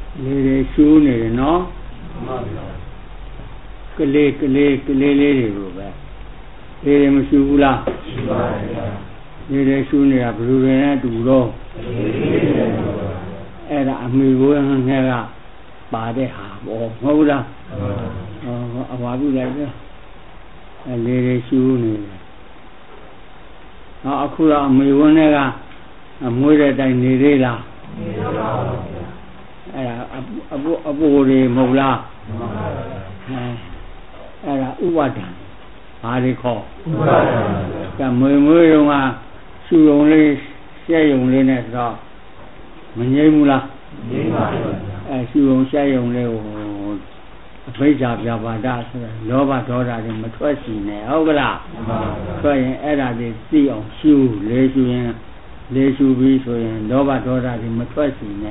လေရှူးနေတယ်နော်ကလေးတွေကိုပဲလေမရှူဘူးလားရှူပါတယ်လေရှူနေတာဘယ်လိုလဲတူတော့အဲ့ဒါအမေဘိုးငယ်ကပါတဲ့ဟာပေါ့မဟုတ်လားအဘာပြုလိုက်တယ်လေရှူနေတယ်အခုတော့အမေဘိုးငယ်ကမွေးတဲ့အတိုင်းနေသေးလားနေပါပါဗျာအဲ့ဒါအပူတွေမဟုတ်လားအဲ့ဒါဥပါဒံဘာတွေခေါ်ဥပါဒံကမွေတုန်းကရှူုံလေးရှက်ယုံလေးနဲ့ဆိုတော့မငြိမ်းဘူးလားငြိမ်းပါဘူးရှူုံရှက်ယုံလေးကိုအဘိဓါပြပါဒဆိုတော့လောဘဒေါသတွေမထွက်စီနဲ့ဟုတ်ကလားမှန်ပါဘူးဆိုရင်အဲ့ဒါတွေသိအောင်ရှူလေရှူရင်လေရှူပြီးဆိုရင်လောဘဒေါသတွေမထွက်စီနဲ့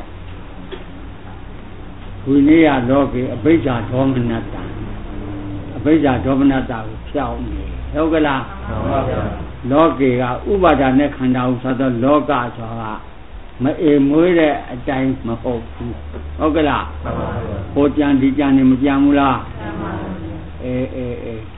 ဝိနည်းလောကေအဘိဓါဒေါမနတ္တအဘိဓါဒေါမနတ္တကိုဖြောင်းနေဟုတ်ကလားမှန်ပါဗျာလောကေကဥပါဒာနဲ့ခန္ဓာကိုဆိုတော့လောကဆိုတာမအေမွေးတဲ့အတိုင်းမဟုတ်ဘူးဟုတ်ကလားမှန်ပါဗျာဟိုကြံဒီကြံနေမကြံဘူးလားမှန်ပါအေး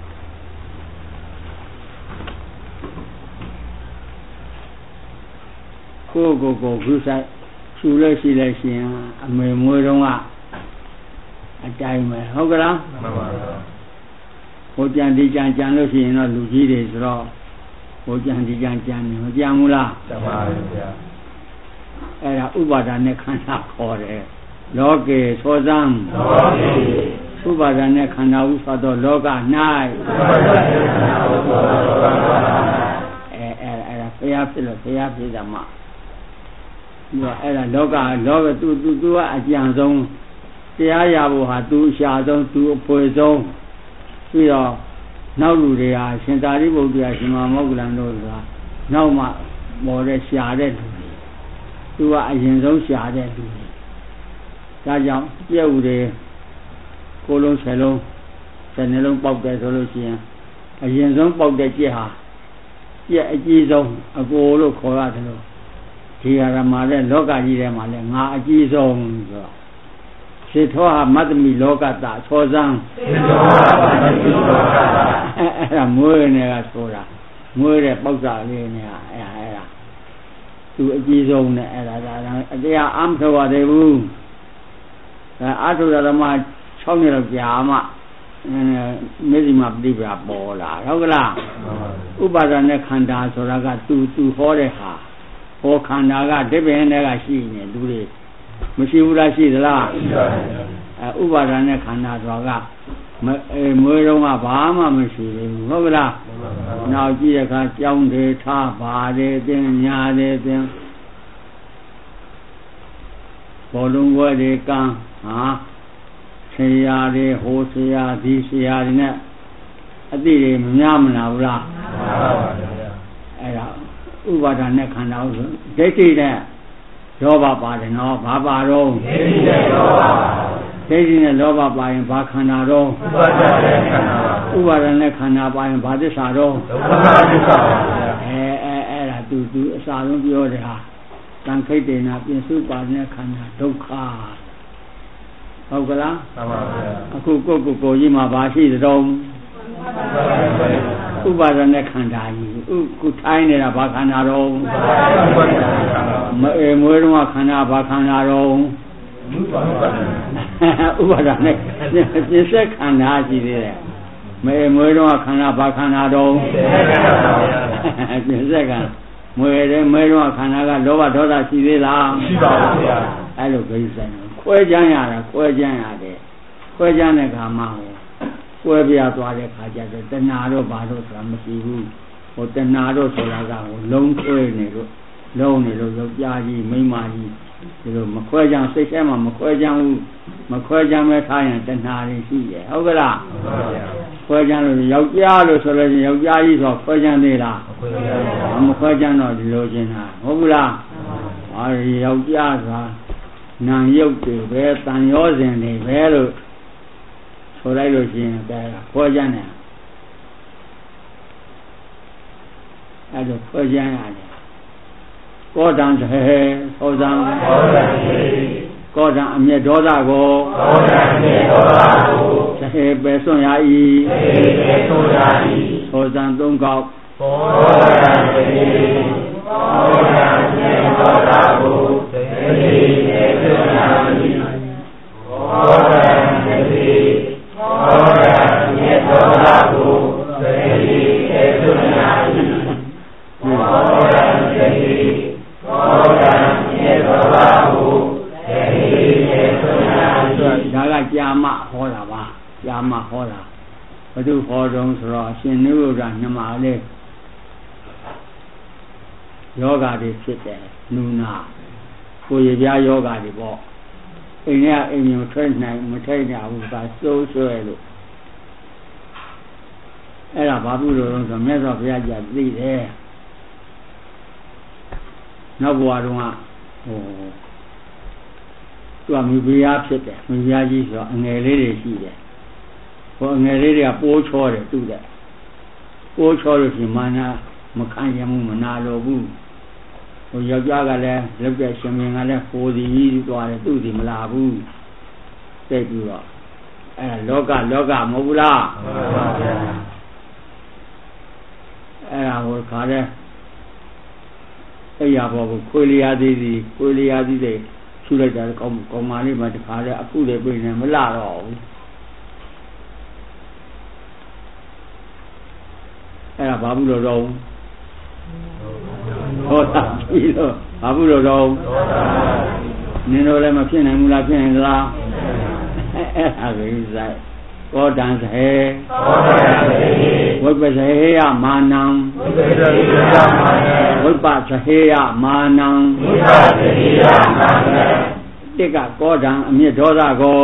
ကိုခုဆိုင်ရှူလို့ရှိလိုက်ရှင်အမေမွေးတော့ကအတိုင်းပဲဟုတ်ကလားမှန်ပါဗျာဟိုကြံဒီကြံလို့ရှိရင်တော့လူကြီးတွေဆိုတော့ဟိုကြံဒီကြံနေမကြံဘူးလားမှန်ပါဗျာအဲ့ဒါဥပါဒာနဲ့ခန္ဓာခေါ်တယ်လောကေသောဇံလောကေဥပါဒာနဲ့ခန္ဓာဥဆိုတော့လောက၌ဥပါဒာနဲ့ခန္ဓာဥဆိုတော့လောက၌အဲ့ဒါဘုရားဖြစ်လို့ဘုရားဖြစ်တာမှအဲ့ဒါလောကသူကအကြံဆုံးတရားရဖို့ဟာသူအရှာဆုံးသူအဖွယ်ဆုံးပြီးတော့နောက်လူတွေဟာရှင်သာရိပုတ္တရာရှင်မောဂ္ဂလန်တို့ကနောက်မှပေါ်တဲ့ရှာတဲ့လူတွေသူကအရင်ဆုံးရှာတဲ့လူတွေဒါကြောင့်ပြည့်ဥတွေကိုလုံးဆယ်လုံးပေါက်တယ်ဆိုလို့ရှိရင်အရင်ဆုံးပေါက်တဲ့ကြက်ဟာကြက်အကြီးဆုံးအကိုလို့ခေါ်ရတယ်လို့ဒီဟာမှာလည်းလောကကြီးထဲမှာလည်းငါအကြီးဆုံးဆိုတော့စေထောဟာမတ္တမိလောကတသောဇံစေထောဟာမတ္တမိလောကတအဲ့ဒါမွေးနေကဆိုတာမွေးတဲ့ပေါက်စာလေးနဲ့အဲ့ဒါသူအကြီးဆုံးနဲ့အဲ့ဒါအတရားအမထောရသေးဘူးဒါအထုရဓမ္မ6နှစ်လောက်ကြာမှမျက်စိမှာပြိပ္ပာပေါ်လာဟုတ်ကလားဥပါဒာနဲ့ခန္ဓာဆိုတာကသူဟောတဲ့ဟာဟောခန္ဓာကဒီပင်တွေကရှိနေသူတွေမရှိဘူးလားရှိသလားရှိပါတယ်ဥပါဒာနဲ့ခန္ဓာဆိုတာကမွေးတော့ကဘာမှမရှိသေးဘူးဟုတ်ကလားနောက်ကြည့်တဲ့အခါကြောင်းတွေထားပါတယ်သင်ညာတွေသင်ဘောလုံးဝဲတွေကံဟာဆရာတွေဟိုဆရာဒီဆရာတွေနဲ့အတိတွေမများမလားဘူးလားမှန်ပါပါဗျာအဲ့ဒါဥပါဒာနဲ့ခန္ဓာဥဆိုဒိဋ္ဌိနဲ့လောဘပါတယ်နော်ဘာပါတော့ဒိဋ္ဌိနဲ့လောဘဒိဋ္ဌိနဲ့လောဘပါရင်ဘာခန္ဓာတော့ဥပါဒာနဲ့ခန္ဓာဥပါဒာနဲ့ခန္ဓာပါရင်ဘာသစ္စာတော့ဒုက္ခသစ္စာပါအဲ့ဒါသူအစာလုံးပြောတယ်ဟာတန်ခိတ်တေနာပြင်စုပါနဲ့ခန္ဓာဒုက္ခဟုတ်ကလားမှန်ပါဗျာအခုကိုကြီးမှာဘာရှိသတုံးဥပါဒနဲ့ခန္ဓာကြီးခုထိုင်းနေတာဘာခန္ဓာတော့မမွေးတော့ခန္ဓာဘာခန္ဓာတော့ဥပါဒနဲ့ပြစ္ဆေခန္ဓာရှိသေးတယ်မွေးတော့ခန္ဓာဘာခန္ဓာတော့ပြစ္ဆေခန္ဓာမွေးတော့ခန္ဓာကလောဘဒေါသရှိသေးလားရှိပါဘူးဗျာအဲ့လိုဂိမ်းဆိုင်ခွဲကြမ်းရတယ်ခွဲကြမ်းတဲ့ခါမှကွဲပြားသွားတဲ့ခါကျတော့တဏှာတော့ဘာလို့ဆိုတာမရှိဘူးဟိုတဏှာတော့ဆိုတာကဟိုလုံးခွဲနေလို့လုံးနေလို့ယောက်ျားကြီးမိန်းမကြီးဒီလိုမခွဲကြမ်းစိတ်ထဲမှာမခွဲကြမ်းဘူးမခွဲကြမ်းမဲ့ထားရင်တဏှာတွေရှိတယ်ဟုတ်ကလားမှန်ပါဗျာခွဲကြမ်းလို့ယောက်ျားလို့ဆိုလို့ယောက်ျားကြီးဆိုခွဲကြမ်းသေးလားမခွဲကြမ်းတော့ဒီလိုချင်းတာဟုတ်ဘူးလားအဲဒီယောက်ျားဆိုတာနာယုတ်တွေပဲတန်ရောစဉ်တွေပဲလို့ဆိုလိုက်လို့ရှိရင်ခွဲကြမ်းတယ်အဲ့လိုခွဲကြမ်းရတယ်ကောတံတေသောဇံကောတံအမျက်ဒေါသကိုသဟေပေစွန်ရာဤသောဇံသုံးကောက်ကြာမဟောတာပါကြာမဟောတာဘုသူဟောတုံးဆိုတော့အရှင်နိဗ္ဗာန်နှမလေးယောဂတွေဖြစ်တယ်နုနာကိုယ်ရပြယောဂတွေပေါ့အိမ်ကအိမ်မျိုးထွက်နိုင်မထိုက်ကြဘူးကစိုးဆွဲလို့အဲ့ဒါဘာဘူးလို့ဆိုမြတ်စွာဘုရားကြီးသိတယ်နောက်ဘဝတုန်းကသူကမိဖုရားဖြစ်တယ်မိဖုရားကြီးဆိုတော့အငယ်လေးတွေရှိတယ်ဟိုအငယ်လေးတွေကပိုးချောတယ်သူ့တဲ့ပိုးချောလို့ရှိရင်မာနမခံရမှုမနာလိုဘူးဟိုယောက်ျားကလည်းလုတ်တဲ့ရှင်မင်းကလည်းဟိုဒီကြီးသွားတယ်သူ့ဒီမလာဘူးသိပြီးတော့အဲ့လောကမဟုတ်ဘူးလားမှန်ပါဗျာအဲ့ဒါဟိုခါတဲ့အဲ့ရဘောကိုခွေလျာသေးတွေထူလိုက်တာကောင်းမလေးမှတခါလဲအခုလည်းပြင်နေမလာတော့ဘူးအဲ့ဒါဘာဘူးလို့တော့ဟောတာပြီးတော့ဘာဘူးလို့တော့နင်တို့လည်းမဖြစ်နိုင်ဘူးလားဖြစ်နိုင်သလားအဲ့ဒါကိုစိုက်ကောတံသေဝိပ္ပဇေယမာနံဝိပ္ပဇေယမာနံတိကကောတံအမျက်ဒေါသကို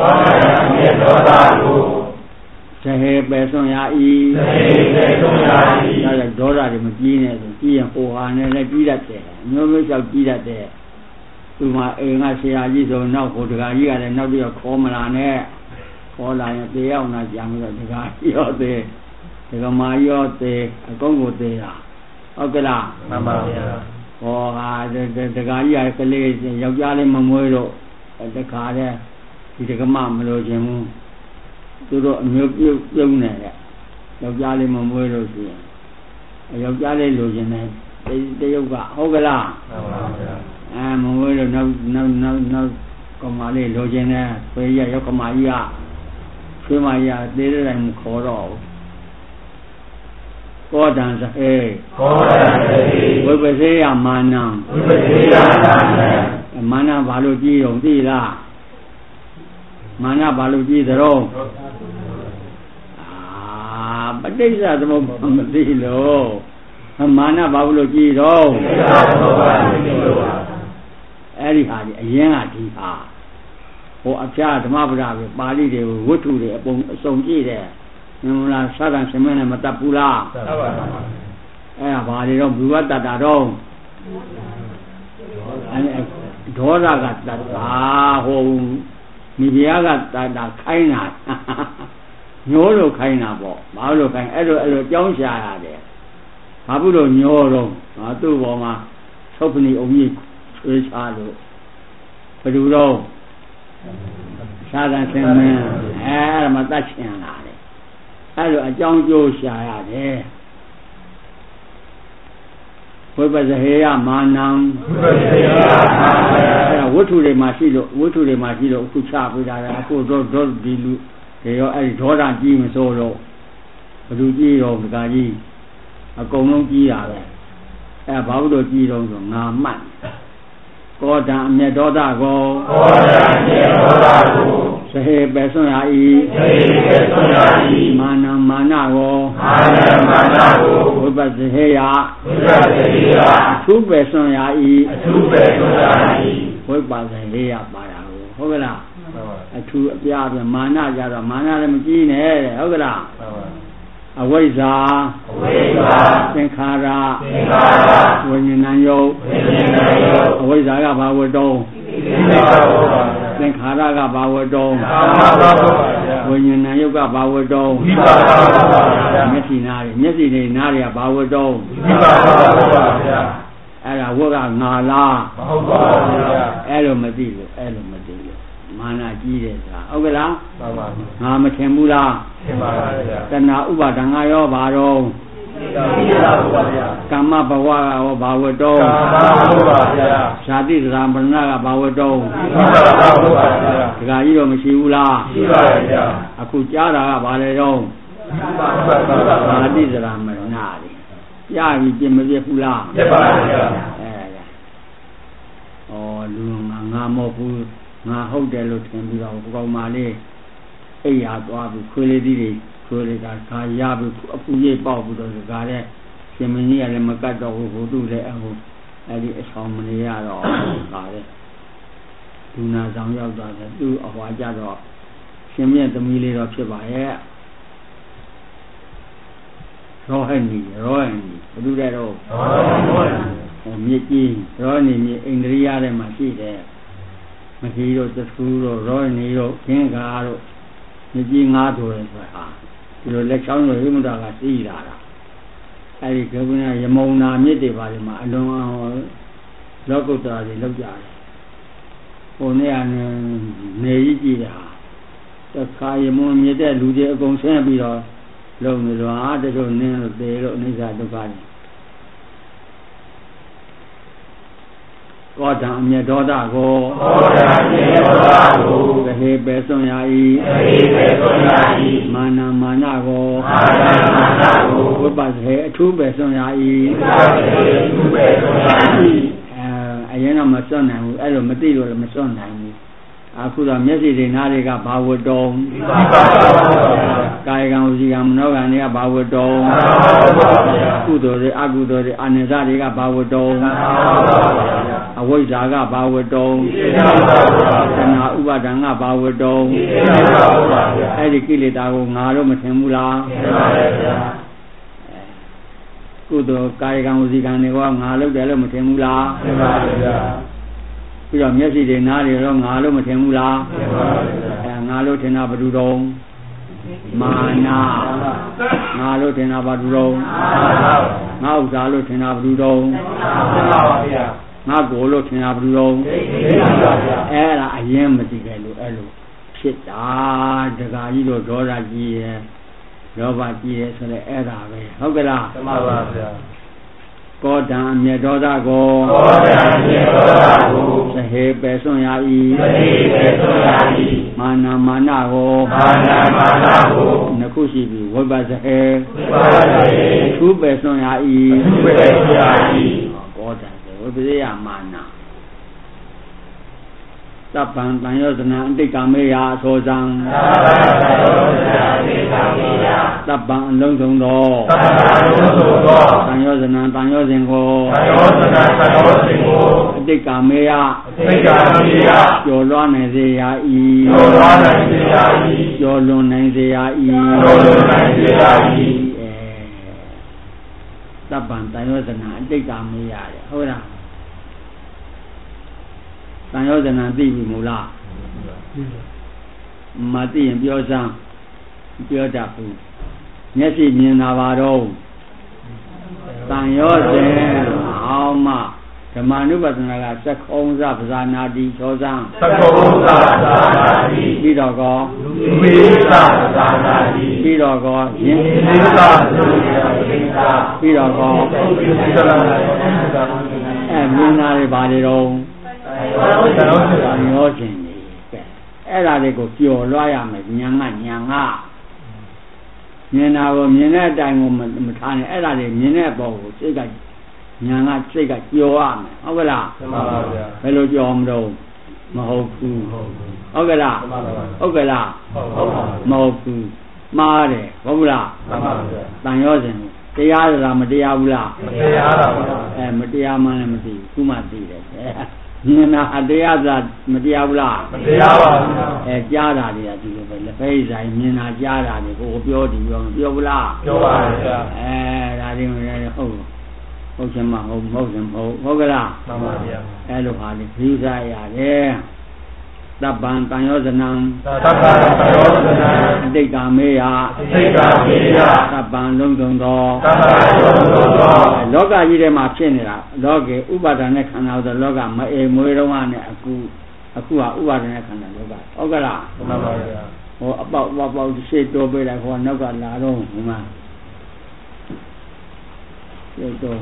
သဟေပေစွန်ရာဤဒါလည်းဒေါသတွေမကြီးနဲ့ဆိုကြီးရင်ဟိုဟာနဲ့လည်းကြီးတတ်တယ်မျိုးမျိုးလျှောက်ကြီးတတ်တယ်သူမှအိမ်ကဆရာကြီးဆိုနောက်ဟိုတကာကြီးကလည်းနောက်ပြီးတော့ခေါ်မလာနဲ့ခေါ်လာရင်တေရောက်နာကြံပြီးတော့တကာရောသေးတကမာရောသေးအကုန်းကိုသေးတာဟုတ်ကလားမှန်ပါဗျာဟောဟာတကာကြီးကကလေးယောက်ျားလေးမမွေးတော့တခါတည်းဒီတကမမလို့ခြင်းဘူးသူတို့အမျိုးပြုံးနေတဲ့ယောက်ျားလေးမမွေးလို့ရှိရင်ယောက်ျားလေးလိုချင်တယ်တရုတ်ကဟုတ်ကလားမှန်ပါဗျာမမွေးလို့နောက်ကောင်မလေးလိုချင်တယ်ဖေးရရောက်ကမကြီးကဆွေးမကြီးကသေးတဲ့တိုင်ခေါ်တော့ကောတံသေဝိပ္ပဇေယမာနံမာနဘာလို့ကြီးုံသိလားမာနဘာလို့ကြီးသရောပဋိစ္စသမုပ္ပါမသိလို့မာနဘာလို့ကြီးတော့အဲ့ဒီဟာကြီးအရင်ကဒီဟာဟိုအဖျားဓမ္မပဒပဲပါဠိတွေဝတ္ထုတွေအစုံကြည့်တယ်မြင်လားသာသံရှင်မနဲ့မတတ်ဘူးလားတတ်ပါပါအဲ့ဒါဘာတွေတော့ဘုရားတတ်တာတော့အဲ့ဒေါသကတတ်တာဟိုမိဖုရားကတတ်တာခိုင်းတာညိုးလို့ခိုင်းတာပေါ့ဘာလို့ခိုင်းအဲ့လိုကြောင်းရှာရတယ်ဘာဘူးလို့ညိုးတော့သူ့ဘောမှာသုပ္ပဏီအုံကြီးချွေးချလို့ဘယ်လိုတော့သာသံရှင်မင်းအဲ့ဒါမှတတ်ချင်လာတယ်အဲ့လိုအကြောင်းကျိုးရှာရတယ်ဝိပ္ပဇေယမာနံဝတ္ထုတွေမှာရှိလို့အခုချပေးတာအခုတော့ဒီလူတွေရောအဲ့ဒီဒေါသကြီးမစိုးတော့ဘယ်သူကြီးတော့ဒီကကြီးအကုန်လုံးကြီးတာပဲအဲ့ဘာလို့ကြီးတော့ဆိုငါမှတ်ကောတံအမျက်ဒေါသကိုသဟေပေစွန်ရာဤမာနမာနကိုဝိပ္ပဇေယသူပေစွန်ရာဤဝိပ္ပဇေယပါတာကိုဟုတ်ကလားအထူးအပြားပြန်မာနကြတော့မာနလည်းမကြီးနဲ့တဲ့ဟုတ်ကလားအဝိဇ္ဇာသင်္ခါရဝိညာဏယုတ်အဝိဇ္ဇာကဘာဝတ္တုံသင်္ခါရကဘာဝတ္တုံဝိညာဏယုတ်ကဘာဝတ္တုံမျက်စိနာတွေနားတွေကဘာဝတ္တုံအဲ့ဒါဝတ်ကငါလားမဟုတ်ပါဘူးအဲ့လိုမသိလို့အဲ့အဲ့လိုမသိလို့မာနကြီးတယ်ဆိုတာဟုတ်ကလားမှန်ပါငါမထင်ဘူးလားထင်ပါပါဗျာတဏှာဥပါဒံငါရောဘာတော့ကမ္မဘဝကရောဘာဝတ္တောဇာတိသရမရဏကဘာဝတ္တောဒကာကြီးတော့မရှိဘူးလားရှိပါရဲ့ဗျာအခုကြားတာကဘာလဲတော့ဇာတိသရမရဏလေရပြီပြင်မပြတ်ဘူးလားပြတ်ပါရဲ့ဗျာလူငါမဟုတ်ဘူးငါဟုတ်တယ်လို့ထင်ပြီးတော့ဘုကောင်မလေးအိယာသွားပြီးခွေးလေးတွေခွေးလေးကခါရပြီးအပူရိပ်ပေါက်ပြီးတော့ဒါတဲ့ရှင်မင်းကြီးကလည်းမကတ်တော့ဘူးဘုသူလည်းအခုအဲ့ဒီအဆောင်မနေရတော့ဒါတဲ့ဒူနာဆောင်ရောက်သွားတယ်သူ့အဟွာကြတော့ရှင်မြတ်သမီးလေးတော့ဖြစ်ပါရဲ့ရောဟဲ့နီဘယ်သူတဲ့တော့မြစ်ကြီးရောနေမြစ်အိန္ဒြိယထဲမှာရှိတယ်မကြီးတို့သသူတို့ရောနေတို့ခင်းကားတို့မြစ်ကြီးငါးထိုးတယ်ဆိုတာဒီလိုလက်ချောင်းတို့ဟိမတာကစီးလာတာအဲ့ဒီကဘုရားယမုံနာမြစ်တွေပါဒီမှာအလွန်လောကုတ္တရာတွေလောက်ကြတယ်ဟိုနေ့ကနေကြီးကြည့်တာတခါယမုံမြစ်တဲ့လူတွေအကုန်ဆင်းပြီးတော့လုံနေတော့တချို့နင်းလို့သေလို့အိဋ္ဌဒုက္ခတွေကောဓံအမြတ်ဒေါသကိုသဟေပေစွန်ရာဤမာနမာနကိုဝိပဿနာအထူးပေစွန်ရာဤအရင်တော့မစွန့်နိုင်ဘူးအဲ့လိုမသိလို့လည်းမစွန့်နိုင်ဘူးအခုတော့မျက်စိတွေနားတွေကဘာဝတ္တုံကာယကံဝစီကံမနောကံတွေကဘာဝတ္တုံကုသိုလ်တွေအကုသိုလ်တွေအာနိသတွေကဘာဝတ္တုံအဝိဇ္ဇာကဘာဝတ္တုံသနာဥပါဒံကဘာဝတ္တုံအဲ့ဒီကိလေသာကိုငါတို့မထင်ဘူးလားထင်ပါရဲ့ဗျာကုသိုလ်ကာယကံဝစီကံတွေကငါလုပ်တယ်လို့မထင်ဘူးလားထင်ပါရဲ့ဗျာပြီးတော့မျက်စိတွေနားတွေတော့ငါလို့မထင်ဘူးလားထင်ပါရဲ့ငါလို့ထင်တာဘယ်သူတုံးမာနငါလို့ထင်တာဘာသူတုံးငါဥစ္စာလို့ထင်တာဘယ်သူတုံးငါကိုလို့ထင်တာဘယ်သူတုံးအဲ့ဒါအရင်မသိခဲ့လို့အဲ့လိုဖြစ်တာတခါကြီးတော့ဒေါသကြီးရယ်လောဘကြီးရယ်ဆိုတဲ့အဲ့ဒါပဲဟုတ်ကလားမှန်ပါဗျာကောဓံအမြတ်ဒေါသကိုသဟေပေစွန်ရာဤမာနမာနကိုနှစ်ခုရှိပြီဝိပဿနာသူပေစွန်ရာဤကောဓံဝိပဿနာမာနသဗ္ဗံတန်ယောဇနံအတိတ်ကာမေယအသောဇံသဗ္ဗံအလုံးစုံသောတန်ယောဇနံတန်ယောဇဉ်ကိုအတိတ်ကာမေယကျော်လွှားနိုင်စေရာဤကျော်လွန်နိုင်စေရာဤသဗ္ဗံတန်ယောဇနံအတိတ်ကာမေယတဲ့ဟုတ်လားတန်ရောဇနံသိပြီမို့လားမသိရင်ပြောစမ်းပြောတတ်ဘူးမျက်စိမြင်တာပါတော့တန်ရောဇဉ်အောင်မှဓမ္မနုပဒနာကသက္ကုံးစပဇာနာတိချောစံသက္ကုံးစပဇာနာတိပြီးတော့ကောလူဝိသပဇာနာတိပြီးတော့ကောယင်သသုပြီးတော့ကောမြင်တာတွေပါလေတော့ရောခြင်းနေကဲအဲ့ဒါတွေကိုပျော်လွှားရမယ်ညာငါမြင်တာကိုမြင်တဲ့အတိုင်းကိုမထားနဲ့အဲ့ဒါတွေမြင်တဲ့ပုံကိုစိတ်ကညာငါစိတ်ကကြော်ရမယ်ဟုတ်ကလားမှန်ပါဗျာဘယ်လိုကြော်မလို့မဟုတ်ဘူးဟုတ်ကလားဟုတ်ကလားမဟုတ်ဘူးမှားတယ်ဟုတ်လားမှန်ပါဗျာတန်ရောခြင်းတရားဆိုတာမတရားဘူးလားမတရားပါဘူးမတရားမှလည်းမသိဘူးခုမှသိတယ်မြင်တာအတရားသာမတရားဘူးလားမတရားပါဘူးကြားတာတွေကဒီလိုပဲလက်ဖိတ်ဆိုင်မြင်တာကြားတာတွေကိုပြောတယ်ပြောမပြောဘူးလားပြောပါရဲ့ဗျာဒါတွေဟုတ်ချင်မှဟုတ်ချင်မဟုတ်ကလားမှန်ပါဗျာအဲ့လိုဟာလေးပြီးစားရတယ်သဗ္ဗံတန်ယောဇနံအတိတ်ကာမေယသဗ္ဗံလုံးစုံသောလောကကြီးထဲမှာဖြစ်နေတာလောကေဥပါဒณะခန္ဓာဆိုလောကမအေမွေးတော့နဲ့အခုအခုကဥပါဒณะခန္ဓာလောကဟုတ်ကလားမှန်ပါဗျာဟောအပေါက်ရှေ့တိုးပေးလိုက်ဟောနောက်ကလာတော့ဟိုမှာရှေ့တိုး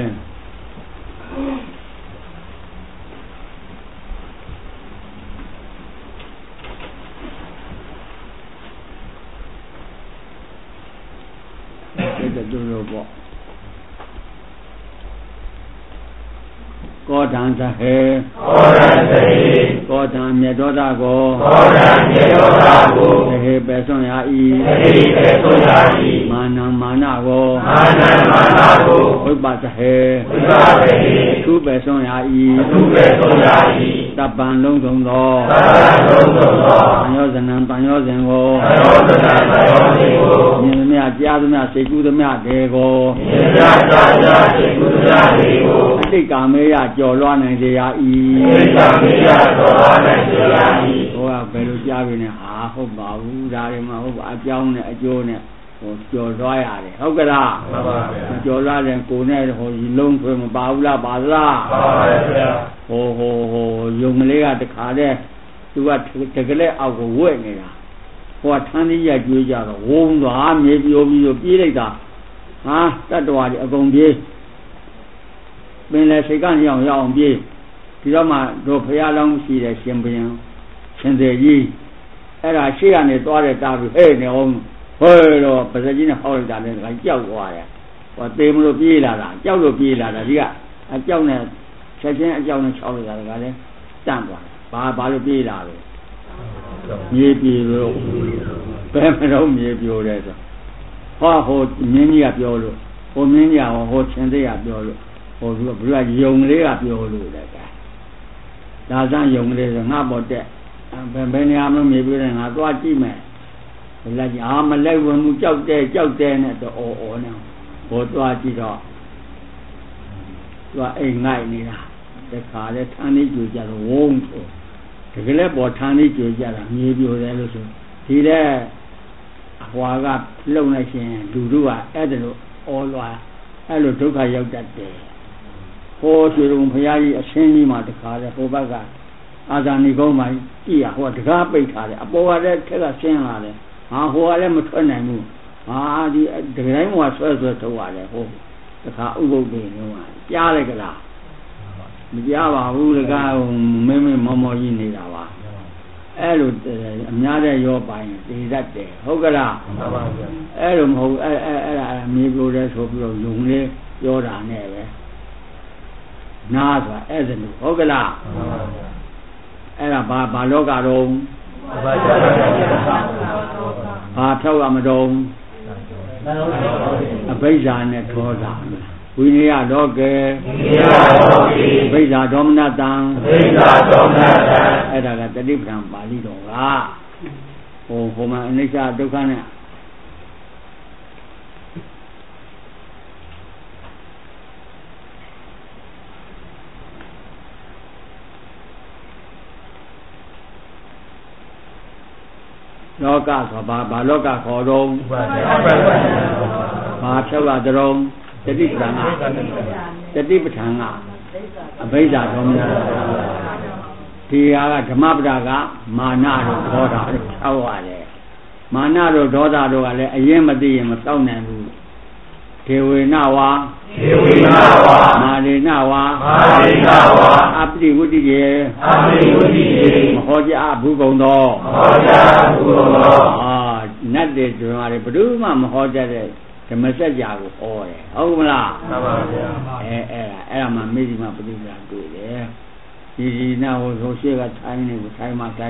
တူလို့ပေါ့ကောဓံသဟေကောဓံမြေဒေါသကိုသဟေပဲဆွန်ရာဤမာနမာနကိုဝိပသဟေသူပဲဆွန်ရာဤတပ္ပံလုံးစုံသောတန်ရောဇနံတန်ရောစဉ်ကိုမြင်သမျှကြားသမျှစိတ်ကူးသမျှတေကိုအတိတ်ကာမေယကျော်လွှားနိုင်စေရ၏ဟောဘယ်လိုကြားပြီနဲ့ဟုတ်ပါဘူးဒါတွေမှာဟုတ်ပါအကြောင်းနဲ့အကျိုးနဲ့ဟိုကျော်လွှားရတယ်ဟုတ်ကလားမှန်ပါဗျာကျော်လွှားတဲ့ကိုယ်နဲ့ဟိုဒီလုံးဆွဲမပါဘူးလားပါသလားပါပါဗျာဟိုယုံကလေးကတခါတည်းသူကတကယ်အောက်ကိုဝဲ့နေတာဟိုကထန်းကြီးရကျွေးကြတော့ဝုန်းသွားမြေပြိုပြီးပြေးလိုက်တာဟာတတ္တဝါတွေအကုန်ပြေးပင်လေစိတ်ကနေအောင်ပြေးဒီတော့မှတို့ဖရာလောင်းရှိတယ်ရှင်ဘုရင်ရှင်သေးကြီးအဲ့ဒါရှေ့ကနေသွားတဲ့တာပြီးဟဲ့နေအောင်ဟဲ့တော့ပါဇက်ကြီးနဲ့ဟောလိုက်တာနဲ့ကကြောက်သွားတယ်ဟောသေမလို့ပြေးလာတာကြောက်လို့ပြေးလာတာဒီကအကြောက်နဲ့ချက်ချင်းအကြောက်နဲ့ချောက်လိုက်တာကလည်းတန့်သွားတယ်ဘာလို့ပြေးလာလဲမြေပြေလို့ဘယ်မတော့မြေပြိုတယ်ဆိုဟိုမင်းကြီးကပြောလို့ဟိုမင်းကြီးဟိုရှင်သေးကပြောလို့ဟိုဘုရားယုံလေးကပြောလို့တဲ့ကဲဒါစမ်းယုံလေးဆိုငါပေါ်တက်ဘယ်နေရာမှမြေပြိုတယ်ငါသွားကြည့်မယ်လက်ကြီးမလိုက်ဝင်မှုကြောက်တဲ့နဲ့တော့အော်နေဟိုသွားကြည့်တော့သူကအိမ်ငိုက်နေတာတခါလဲထန်းလေးကြွကြတော့ဝုန်းဆိုတကယ်လည်းပေါ်ထန်းလေးကြွကြတာမြေပြိုတယ်လို့ဆိုဒီတဲ့အဟွာကလုံလိုက်ရှင်လူတို့ကအဲ့ဒါလို့အော်လွာအဲ့လိုဒုက္ခရောက်တတ်တယ်ဟိုရွှေရုံဘုရားကြီးအရှင်းကြီးမှာတခါလဲဟိုဘက်ကအာဇာနည်ကုန်းမှာကြည့်ရဟိုတကားပိတ်ထားတယ်အပေါ်ကလည်းထက်ကရှင်းလာတယ်ဟာဟိုကလည်းမထွက်နိုင်ဘူးဟာဒီတကယ်တိုင်းကဆွဲထုတ်ရတယ်ဟိုတခါဥပုပ်တွေလုံးဝကြားလိုက်ကြလားမကြားပါဘူးတကားမင်းမော်ကြီးနေတာပါအဲ့လိုအများတဲ့ရောပိုင်တည်တတ်တယ်ဟုတ်ကလားမှန်ပါဗျာအဲ့လိုမဟုတ်အဲ့ဒါမြေပြိုတယ်ဆိုပြီးတော့ယုံလေးပြောတာနဲ့ပဲနားဆိုတာအဲ့ဒါလို့ဟုတ်ကလားမှန်ပါဗျာအဲ့ဒါဘာလောကတော့ဘာဖြောက်ရမတော့အဘိဇာနဲ့ထောတာဝိနည်းတော့ကဲအဘိဇာဒေါမနတံအဲ့ဒါကတတိပ္ပံပါဠိတော်ကဟိုမှာအနိစ္စဒုက္ခနဲ့လောကဆိုဘာလောကခေါ်တော့ဘာဖြောက်ရတဲ့တတိပဋ္ဌာန်ကအဘိဓါတော်များဒီဟာကဓမ္မပဒကမာနတို့ဒေါသတို့ဖြောက်ရတယ်မာနတို့ဒေါသတို့ကလည်းအရင်မသိရင်မတောက်နိုင်ဘူးဒေဝေနဝါမာရိနဝါအပတိဝတ္တိယေမဟောကြားဘူးကုန်သောနတ်တွေကျွန်တော်တွေဘယ်သူမှမဟောကြတဲ့ဓမ္မစကြာကိုဟောတယ်ဟုတ်မလားမှန်ပါဗျာအဲ့ဒါမှမေဇိမပฏิပဒါတွေ့တယ်ဒီနာဟိုရှိကထိုင်းနေကိုထိုင်းမှအဲ့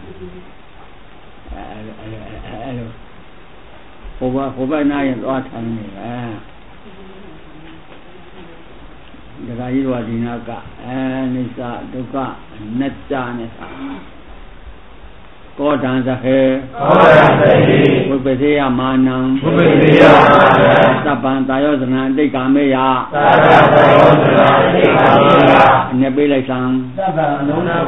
လိုဟိုဘက်နားရင်သွားထိုင်းနေပဲဒါကကြီးတော့ဒီနာကနိစ္စဒုက္ခအနတ္တနဲ့ကောဓံသဟေဝိပသေယမာနံသဗ္ဗံတာယောဇနံအတိတ်ကာမေယအနေပေးလိုက်စံသဗ္ဗံအလုံးနာ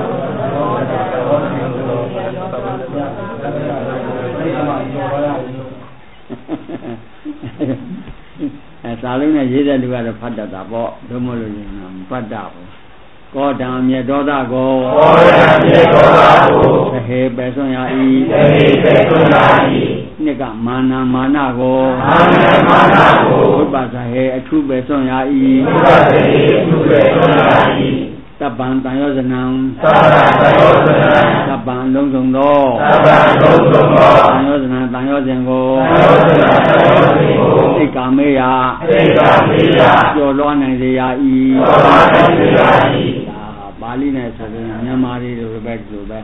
စာလုံးနဲ့ရေးတဲ့လူကတော့ဖတ်တတ်တာပေါ့ဘယ်မလို့ရင်မဖတ်တတ်ဘူးကောဓံမြေဒေါသကိုသဟေပေစွန်ရာဤနှစ်ကမာနမာနကိုဝိပဿဟေအထုပေစွန်ရာဤတပ္ပံတန်ယောဇနံတပ္ပံလုံးစုံသောတန်ယောဇနံတန်ယောဇဉ်ကိုသိက္ခာမေယကျော်လွှားနိုင်စေရာဤပါဠိနဲ့ဆိုရင်မြန်မာလေးလိုပဲဒီလိုပဲ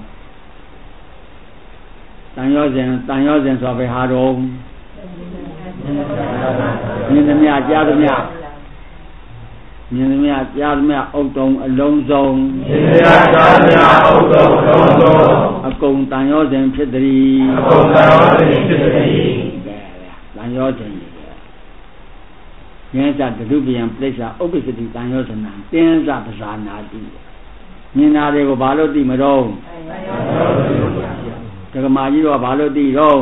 တန်ယောဇဉ်ဆိုပဲဟာတော့မြင်သမျှကြားသမျှမြင်သမျှကြားသမျှဥဒ္ဒုံအလုံးစုံမြင်သမျှကြားသမျှဥဒ္ဒုံအလုံးစုံအကုန်တန်ရောစဉ်ဖြစ်သည်အကုန်တန်ရောစဉ်ဖြစ်သည်တန်ရောစဉ်ဉာဏ်စတတုပယံပြိစ္ဆာဥပ္ပစ္စတိတန်ရောဇနံတင်းစပဇာနာတိမြင်တာတွေကိုဘာလို့သိမတော့ဒကမာကြီးတော့ဘာလို့သိတော့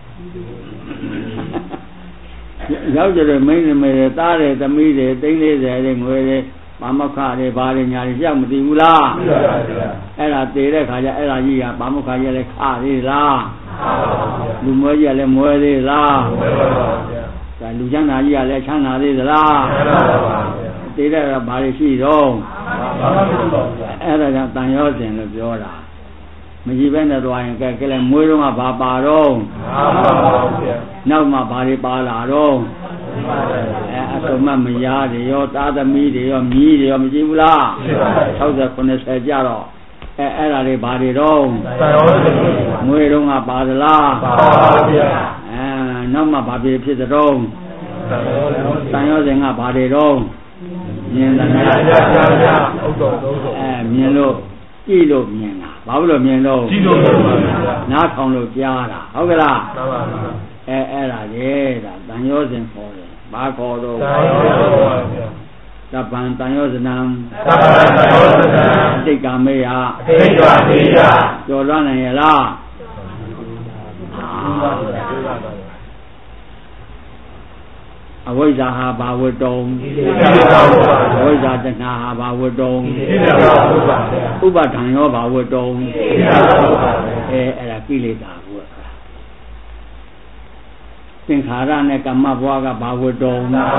ရောက်ကြတယ်မိန်းမေတွေတားတယ်သမီးတွေသိန်း40တွေငွေတွေဘာမခတွေဘာတွေညာတွေရောက်မသိဘူးလားသိပါပါဗျာအဲ့ဒါတည်တဲ့ခါကျအဲ့ဒါကြီးကဘာမခကြီးလည်းခသေးလားလူမွေးကြီးလည်းမွေးသေးလားမွေးပါပါဗျာဒါလူချမ်းသာကြီးကလည်းချမ်းသာသေးသလားချမ်းသာပါပါဗျာတည်တဲ့ကဘာတွေရှိတော့အဲ့ဒါကြောင့်တန်ရောစဉ်လို့ပြောတာမကြည့်ပဲနဲ့သွားရင်ကဲလည်းမွေးတော့မှဘာပါတော့နောက်မှဘာတွေပါလာတော့အစုံမမယားတွေရောသားသမီးတွေရောမြီးတွေရောမကြည့်ဘူးလား60 90ကြတော့အဲ့ဒါတွေဘာတွေတော့မွေးတော့မှပါသလားပါပါဗျာနောက်မှဘာဖြစ်တော့တန်ရောစဉ်ကဘာတွေတော့မြင်တယ်မြင်လို့ကြည့်လို့မြင်တာဘာလို့မြင်တော့ကြည့်လို့နားထောင်လို့ကြားတာဟုတ်ကလားမှန်ပါပါအဲ့ဒါလေဒါတန်ရောစဉ်ခေါ်တယ်ဘာခေါ်တော့တန်ရောပါဗျာတပ္ပံတန်ရောဇနံသိက္ခာမေယကျော်လွှမ်းနိုင်ရလားအဝိဇ္ဇာဟာဘာဝတ္တုံအဝိဇ္ဇာတဏှာဟာဘာဝတ္တုံဥပါဒံရောဘာဝတ္တုံအဲ့ဒါကိလေသာဘုရားသင်္ခါရနဲ့ကမ္မဘဝကဘာဝတ္တုံ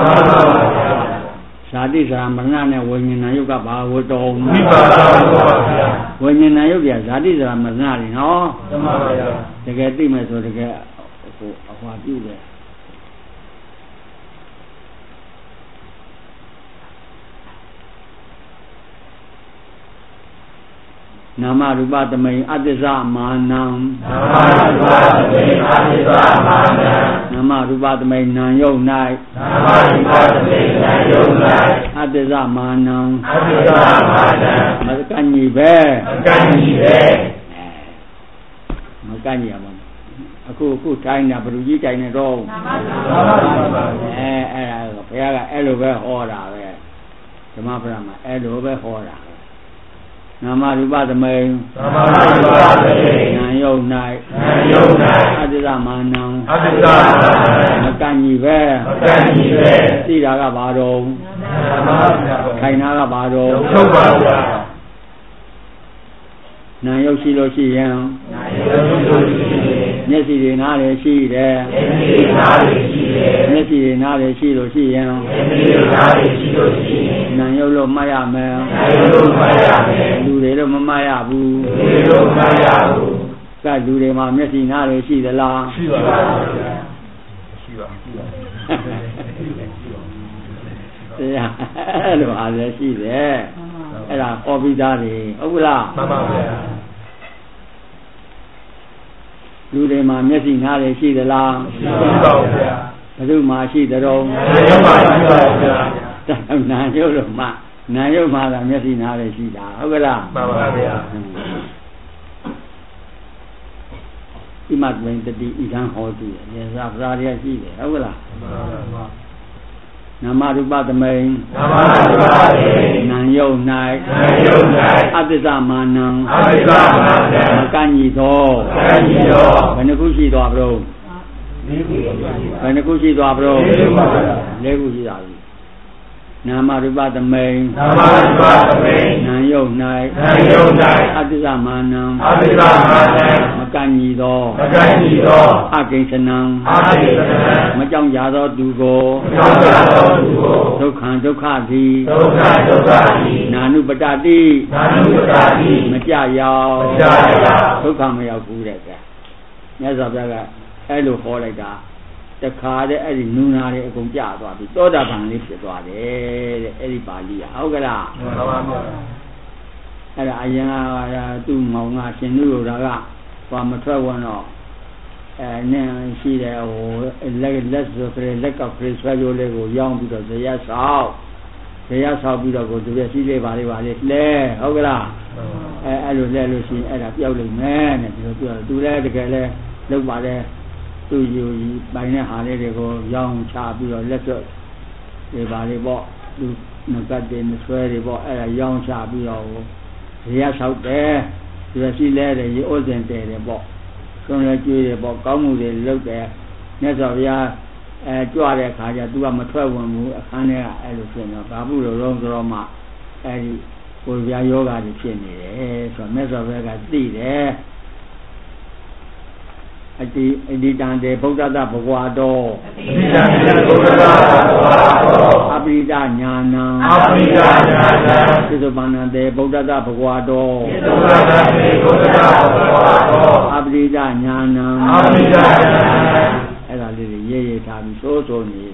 ဇာတိဇာမရဏနဲ့ဝိညာဏယုတ်ကဘာဝတ္တုံဝိပါဒံပါဗျာဝိညာဏယုတ်ကဇာတိဇာမရဏတွေနော်မှန်ပါဗျာတကယ်သိမယ်ဆိုတကယ်ဟိုအဟွာပြုတယ်နာမရူပသမိန်အတ္တဇမာနံနာမရူပသမိန်နာယုတ်၌အတ္တဇမာနံမကန့်ညီပဲမကန့်ညီရပါဘူးအခုတိုင်းတာဘလူကြီးတိုင်းနေတော့အဲ့ဒါဘုရားကအဲ့လိုပဲဟောတာပဲဓမ္မပဒမှာအဲ့လိုပဲဟောတာနာမရူပသမိန်နာယုတ်၌အတ္တဇမာနံမကန့်ညီပဲသိတာကဘာတော့ခိုင်နာကဘာတော့ထုတ်ပါဗျာနာယုတ်ရှိလို့ရှိရင်မျက်စိတွေနားတွေရှိတယ်မျက်စိတွေနားတွေရှိလို့ရှိရင်နာယုတ်လို့မှတ်ရမယ်လူတွေတော့မမှတ်ရဘူးကလူတွေမှာမျက်စိနားတွေရှိသလားရှိပါပါရှိပါတရားအဲ့လိုအားလည်းရှိတယ်အဲ့ဒါဟောပြီးသားတွေဟုတ်လားမှန်ပါဗျာလူတွေမှာမျက်စိနားတွေရှိသလားရှိပါဗျာဘယ်သူမှရှိသတုံးနာယုတ်လို့မှနာယုတ်မှာကမျက်စိနားတွေရှိတာဟုတ်ကလားမှန်ပါဗျာဒီမှာတွင်တတိဣဒံဟောတုရေသာပရာရရှိတယ်ဟုတ်ကလားမှန်ပါနာမရူပသမိန်နာယုတ်၌အတ္တဇမာနံမကန့်ညီသောဘယ်နှခုရှိသွားပြုံးဘယ်နှခုရှိသွားပြုံး၄ခုရှိတာပြီနာမရူပသမိန်နာယုတ်၌အတ္တသမနံမကန့်ညီသောအကိစ္စနံမကြောင့်ကြသောသူကိုဒုက္ခံဒုက္ခသည်နာနုပတ္တိမကြရောက်ဒုက္ခမရောက်ဘူးတဲ့မြတ်စွာဘုရားကအဲ့လိုဟောလိုက်တာတခါတည်းအဲ့ဒီနူနာတွေအကုန်ကြသွားပြီသောတာပန်လေးဖြစ်သွားတယ်တဲ့အဲ့ဒီပါဠိကဟုတ်ကလားမှန်ပါပါအဲ့ဒါအရင်ကသူ့မောင်ကရှင်နုရောတာကဘာမထွက်ဝင်တော့နဲ့ရှိတယ်ဟိုလက်ဆိုခရလက်ကခရဆွဲရိုးလေးကိုရောင်းပြီးတော့ဇယဆောက်ပြီးတော့ကိုတပြည့်ရှိလေးပါလေးလဲဟုတ်ကလားအဲ့လိုလဲလို့ရှိရင်အဲ့ဒါပြောက်လိမ့်မယ်တဲ့ဒီလိုပြောသူလည်းတကယ်လဲလုပ်ပါတယ်သူယူပိုင်တဲ့ဟာလေးတွေကိုရောင်းချပြီးတော့လက်စွပ်တွေပါလေပေါ့သူငကတ်တွေမဆွဲတွေပေါ့အဲ့ဒါရောင်းချပြီးတော့ဇယဆောက်တယ်ဒီလိုရှိလဲတယ်ရေဥစဉ်တဲတယ်ပေါ့သွန်လဲကျွေးတယ်ပေါ့ကောင်းမှုတွေလုပ်တယ်မြတ်စွာဘုရားကြွတဲ့ခါကျသူကမထွက်ဝင်ဘူးအခန်းထဲကအဲ့လိုဖြစ်နေတော့ဘာဘူးလို့လုံးဆိုတော့မှအဲ့ဒီကိုယ်ပြယောဂတွေဖြစ်နေတယ်ဆိုတော့မြတ်စွာဘုရားကသိတယ်အတိတံတေဗုဒ္ဓတဘဂဝါတောအပိဒညာနံသစ္စုပ္ပန္နတေဗုဒ္ဓတဘဂဝါတောအပိဒညာနံအဲ့ဒါလေးရေးထားပြီးစိုးနေ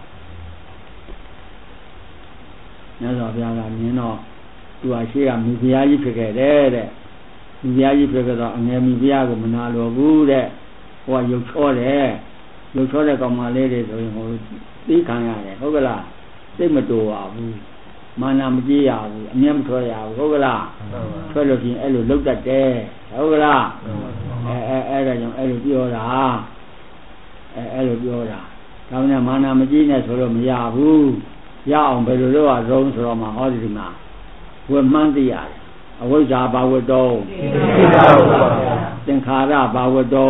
မြတ်စွာဘုရားကမြင်တော့သူဟာရှိကမိဖုရားကြီးဖြစ်ခဲ့တယ်တဲ့မိဖုရားကြီးဖြစ်ခဲ့တော့အငယ်မိဖုရားကိုမနာလိုဘူးတဲ့ဟိုကရုပ်ချောတဲ့ကောင်မလေးတွေဆိုရင်ဟိုသိခံရတယ်ဟုတ်ကလားသိမတူပါဘူးမာနမကြည့်ရဘူးအမျက်မထွက်ရဘူးဟုတ်ကလားထွက်လို့ရှိရင်အဲ့လိုလုတ်တတ်တယ်ဟုတ်ကလားအဲ့ဒါကြောင့်အဲ့လိုပြောတာအဲ့လိုပြောတာဒါနဲ့မာနမကြည့်နဲ့ဆိုတော့မရဘူးရအောင်ဘယ်လိုလုပ်ရအောင်ဆိုတော့မှဟောဒီမှာဝမှန်းသိရတယ်အဝိဇ္ဇာဘာဝတ္တောသင်္ခါရဘာဝတ္တော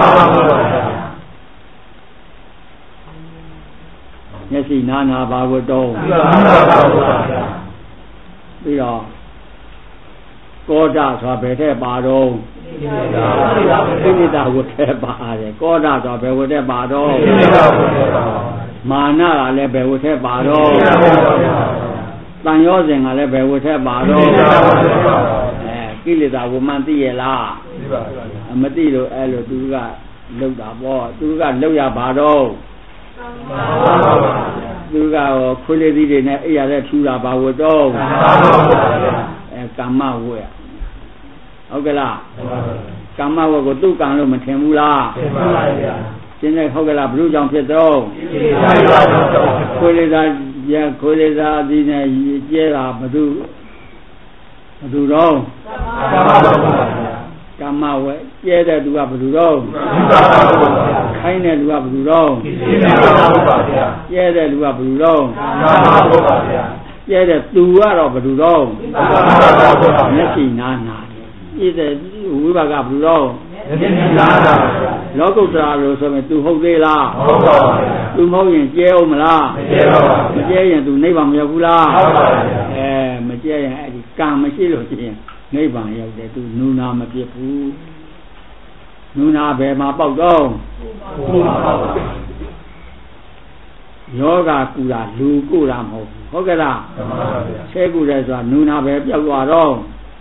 မျက်စိနာနာဘာဝတ္တောပြီးတော့ကောဒဆိုဘယ်ထဲပါတော့သိနိတာဝတ်ထဲပါတယ်ကောဒဆိုဘယ်ဝတ်ထဲပါတော့မာနကလည်းဘယ်ဝတ်ထဲပါတော့တန်ရောစဉ်ကလည်းဘယ်ဝတ်ထဲပါတော့ကိလေသာဝမှန်သိရလားမသိလို့အဲ့လိုသူကလောက်တာပေါ့သူကလောက်ရပါတော့သူကခွေးလေးသီးတွေနဲ့အိရတဲ့ထူတာပါဝတ်တော့ကာမဝတ်ဟုတ်ကလားကာမဝတ်ကိုသူ့ကံလို့မထင်ဘူးလားထင်ပါပါဗျာရှင်းနေဟုတ်ကလားဘုရားကြောင့်ဖြစ်တော့ခွေးလေးသားခွေးလေးသားဒီနဲ့ကျဲတာဘသူတော့ကာမဝဲကျဲတဲ့သူကဘသူတော့ခိုင်းတဲ့လူကဘသူတော့ကျဲတဲ့လူကဘသူတော့ကျဲတဲ့သူကတော့ဘသူတော့မျက်စိနာနာပြည့်တဲ့ဝိပါကဘသူတော့လောကုတ္တရာလို့ဆိုရင် तू ဟုတ်သေးလားဟုတ်ပါဘူး तू မဟုတ်ရင်ကျဲအောင်မလားမကျဲပါဘူးမကျဲရင် तू နိဗ္ဗာန်မရောက်ဘူးလားဟုတ်ပါဘူးမကျဲရင်အဲ့ဒီကံမရှိလို့ရှိရင်နိဗ္ဗာန်ရောက်တယ် तू နူနာမဖြစ်ဘူးနူနာဘယ်မှာပေါက်တော့ယောဂကူတာလူကူတာမဟုတ်ဘူးဟုတ်ကဲ့လားမှန်ပါဗျာဆဲကူတယ်ဆိုတာနူနာပဲပျောက်သွားတော့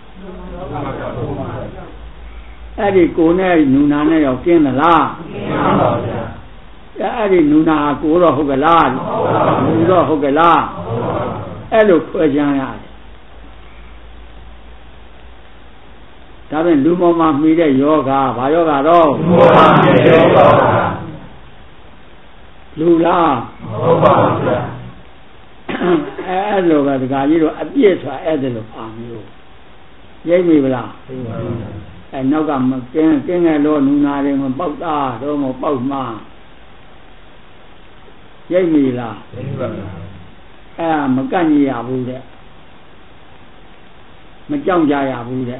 အဲ့ဒီကိုယ်နဲ့နူနာနဲ့ရောကျင်းသလားကျင်းပါဗျာအဲ့ဒီနူနာကိုတော့ဟုတ်ကလားလူတော့ဟုတ်ကလားအဲ့လိုခွဲခြားရတယ်ဒါဖြင့်လူပေါ်မှာမှီတဲ့ယောဂဘာယောဂတော့လူပေါ်မှာမှီတဲ့ယောဂလူလားဟုတ်ပါဗျာအဲ့လိုပဲဒကာကြီးတို့အပြည့်ဆိုတာအဲ့ဒါလိုပါမျိုးရိပ်မိဗလားသိပါဘူးအဲ့နောက်ကမကင်းငယ်လို့နူနာတွေမပေါက်တာတော့မပေါက်မှရိပ်မိလားသိပါဘူးအဲ့မကန့်ရဘူးတဲ့မကြောက်ကြရဘူးတဲ့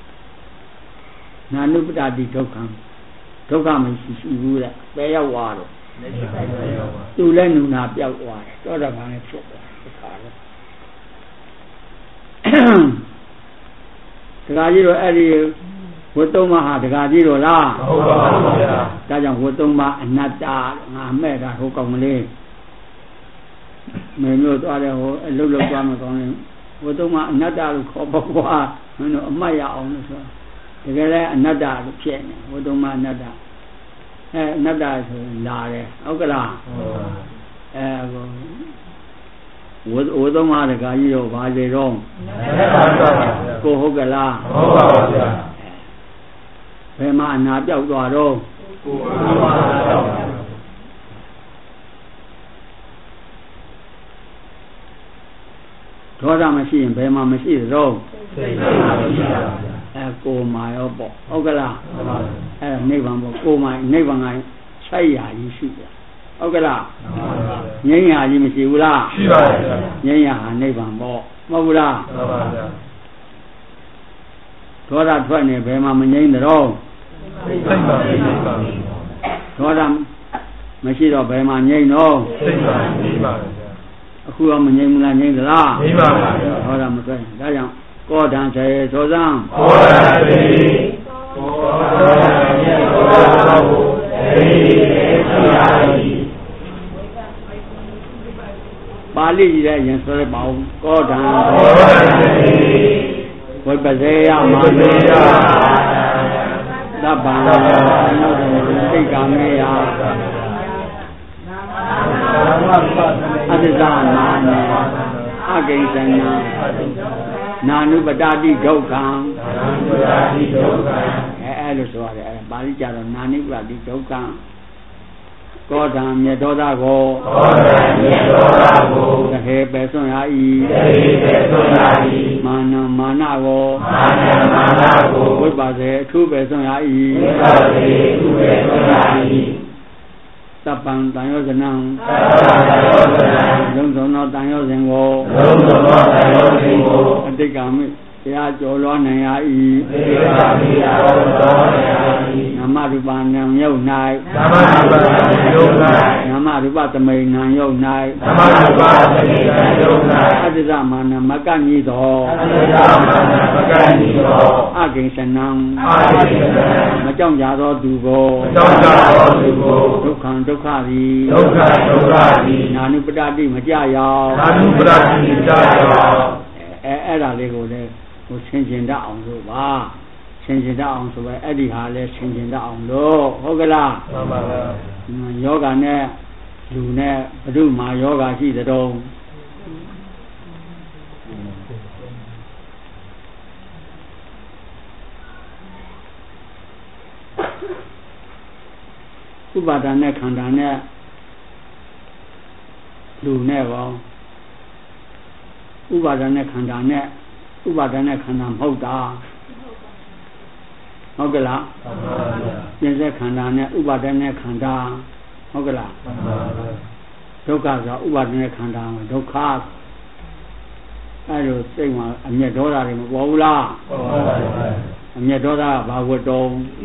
နာနုပတ္တိဒုက္ခမရှိဘူးတဲ့ပဲရောက်သွားတော့သူလည်းနူနာပြောက်သွားတယ်တော့တာဘာလဲဖြစ်သွားတခါကြီးတော့အဲ့ဒီဝတ္တုံးမဟာတခါကြီးတော့လားဟုတ်ပါဘူးဗျာဒါကြောင့်ဝတ္တုံးမအနတ္တငါမဲ့တာဟိုကောင်မလေးမင်းတို့သွားတယ်ဟိုအလုတ်သွားမကောင်းရင်ဝတ္တုံးမအနတ္တလို့ခေါ်ပါကွာမင်းတို့အမှတ်ရအောင်လို့ဆိုတကယ်လဲအနတ္တလို့ဖြစ်နေဝတ္တုံးမအနတ္တအနတ္တဆိုလာတယ်ဟုတ်ကလားဝတ္တုံးမတခါကြီးတော့ဘာလေတော့ကိုဟုတ်ကလားဟုတ်ပါပါဗျာဘယ်မှာအနာပြောက်သွားတော့ကိုပါဒေါသမရှိရင်ဘယ်မှာမရှိတော့စိတ်မှာမရှိပါဘူးကိုမာရောပေါ့ဟုတ်ကလားဟုတ်ပါဘူးနိဗ္ဗာန်ပေါ့ကိုမာနိဗ္ဗာန်ကဆက်ရာကြီးရှိတယ်ဟုတ်ကလားငြိမ်းရာကြီးမရှိဘူးလားရှိပါရဲ့ငြိမ်းရာဟာနိဗ္ဗာန်ပေါ့မဟုတ်ဘူးလားဟုတ်ပါဗျာဒေါသထွက်နေဘယ်မှာမငြိမ်းတော့စိတ်ပါဒေါသမရှိတော့ဘယ်မှာငြိမ်းတော့စိတ်ပါငြိမ်းပါဗျာအခုတော့မငြိမ်းဘူးလားငြိမ်းသလားငြိမ်းပါဗျာဒေါသမထွက်ဒါကြောင့်ကောဓံဆေသောဇံကောဓံဆေကောဓံမြေသောဟုသေသေသာယပါဠိကြီးလည်းရင်ဆွဲပါဦးကောဓံဝိပဇေယမာနေယသဗ္ဗံသိက္ခာမေယအတ္တဇာနာနေအကိဉ္စနာနာနုပတတိဒုက္ခံအဲ့လိုဆိုရတယ်အဲ့ပါဠိကြတော့နာနုပတတိဒုက္ခံကောဓံမြေဒေါသကိုသဟေပေစွန့်ရ၏မာနကိုဝိပ္ပါစေအထူးပေစွန့်ရ၏သဗ္ဗံတန်ရောဇနံလုံးစုံသောတန်ရောစဉ်ကိုအတိတ်ကမိတရားကျော်လွှားနိုင်ရ၏နာမရူပနာယုတ်၌နာမရူပသမိန်နာယုတ်၌အတ္တဇမာနမကညိသောအကိဉ္စနံမကြောင့်ကြသောသူကိုဒုက္ခံဒုက္ခသည်နာနုပတတိမကြရောက်အဲ့ဒါလေးကိုလည်းကိုဆင်ခြင်တတ်အောင်လို့ပါဆင်ခြင်တတ်အောင်ဆိုပဲအဲ့ဒီဟာလဲဆင်ခြင်တတ်အောင်လို့ဟုတ်ကလားမှန်ပါဗျာယောဂနဲ့လူနဲ့ဘုဒ္ဓမှာယောဂရှိတဲ့တုံးဥပါဒณะခန္ဓာနဲ့လူနဲ့ရောဥပါဒณะခန္ဓာနဲ့ဥပါဒณะခန္ဓာမဟုတ်တာဟုတ်ကလားမှန်ပါဗျာဉာဏ်ဆက်ခန္ဓာနဲ့ဥပါဒณะခန္ဓာဟုတ်ကလားမှန်ပါဗျာဒုက္ခဆိုဥပါဒณะခန္ဓာဒုက္ခအဲ့လိုစိတ်မှာအမျက်ဒေါသတွေမပေါ်ဘူးလားပေါ်ပါဗျာအမျက်ဒေါသကဘာဝတ္တုံ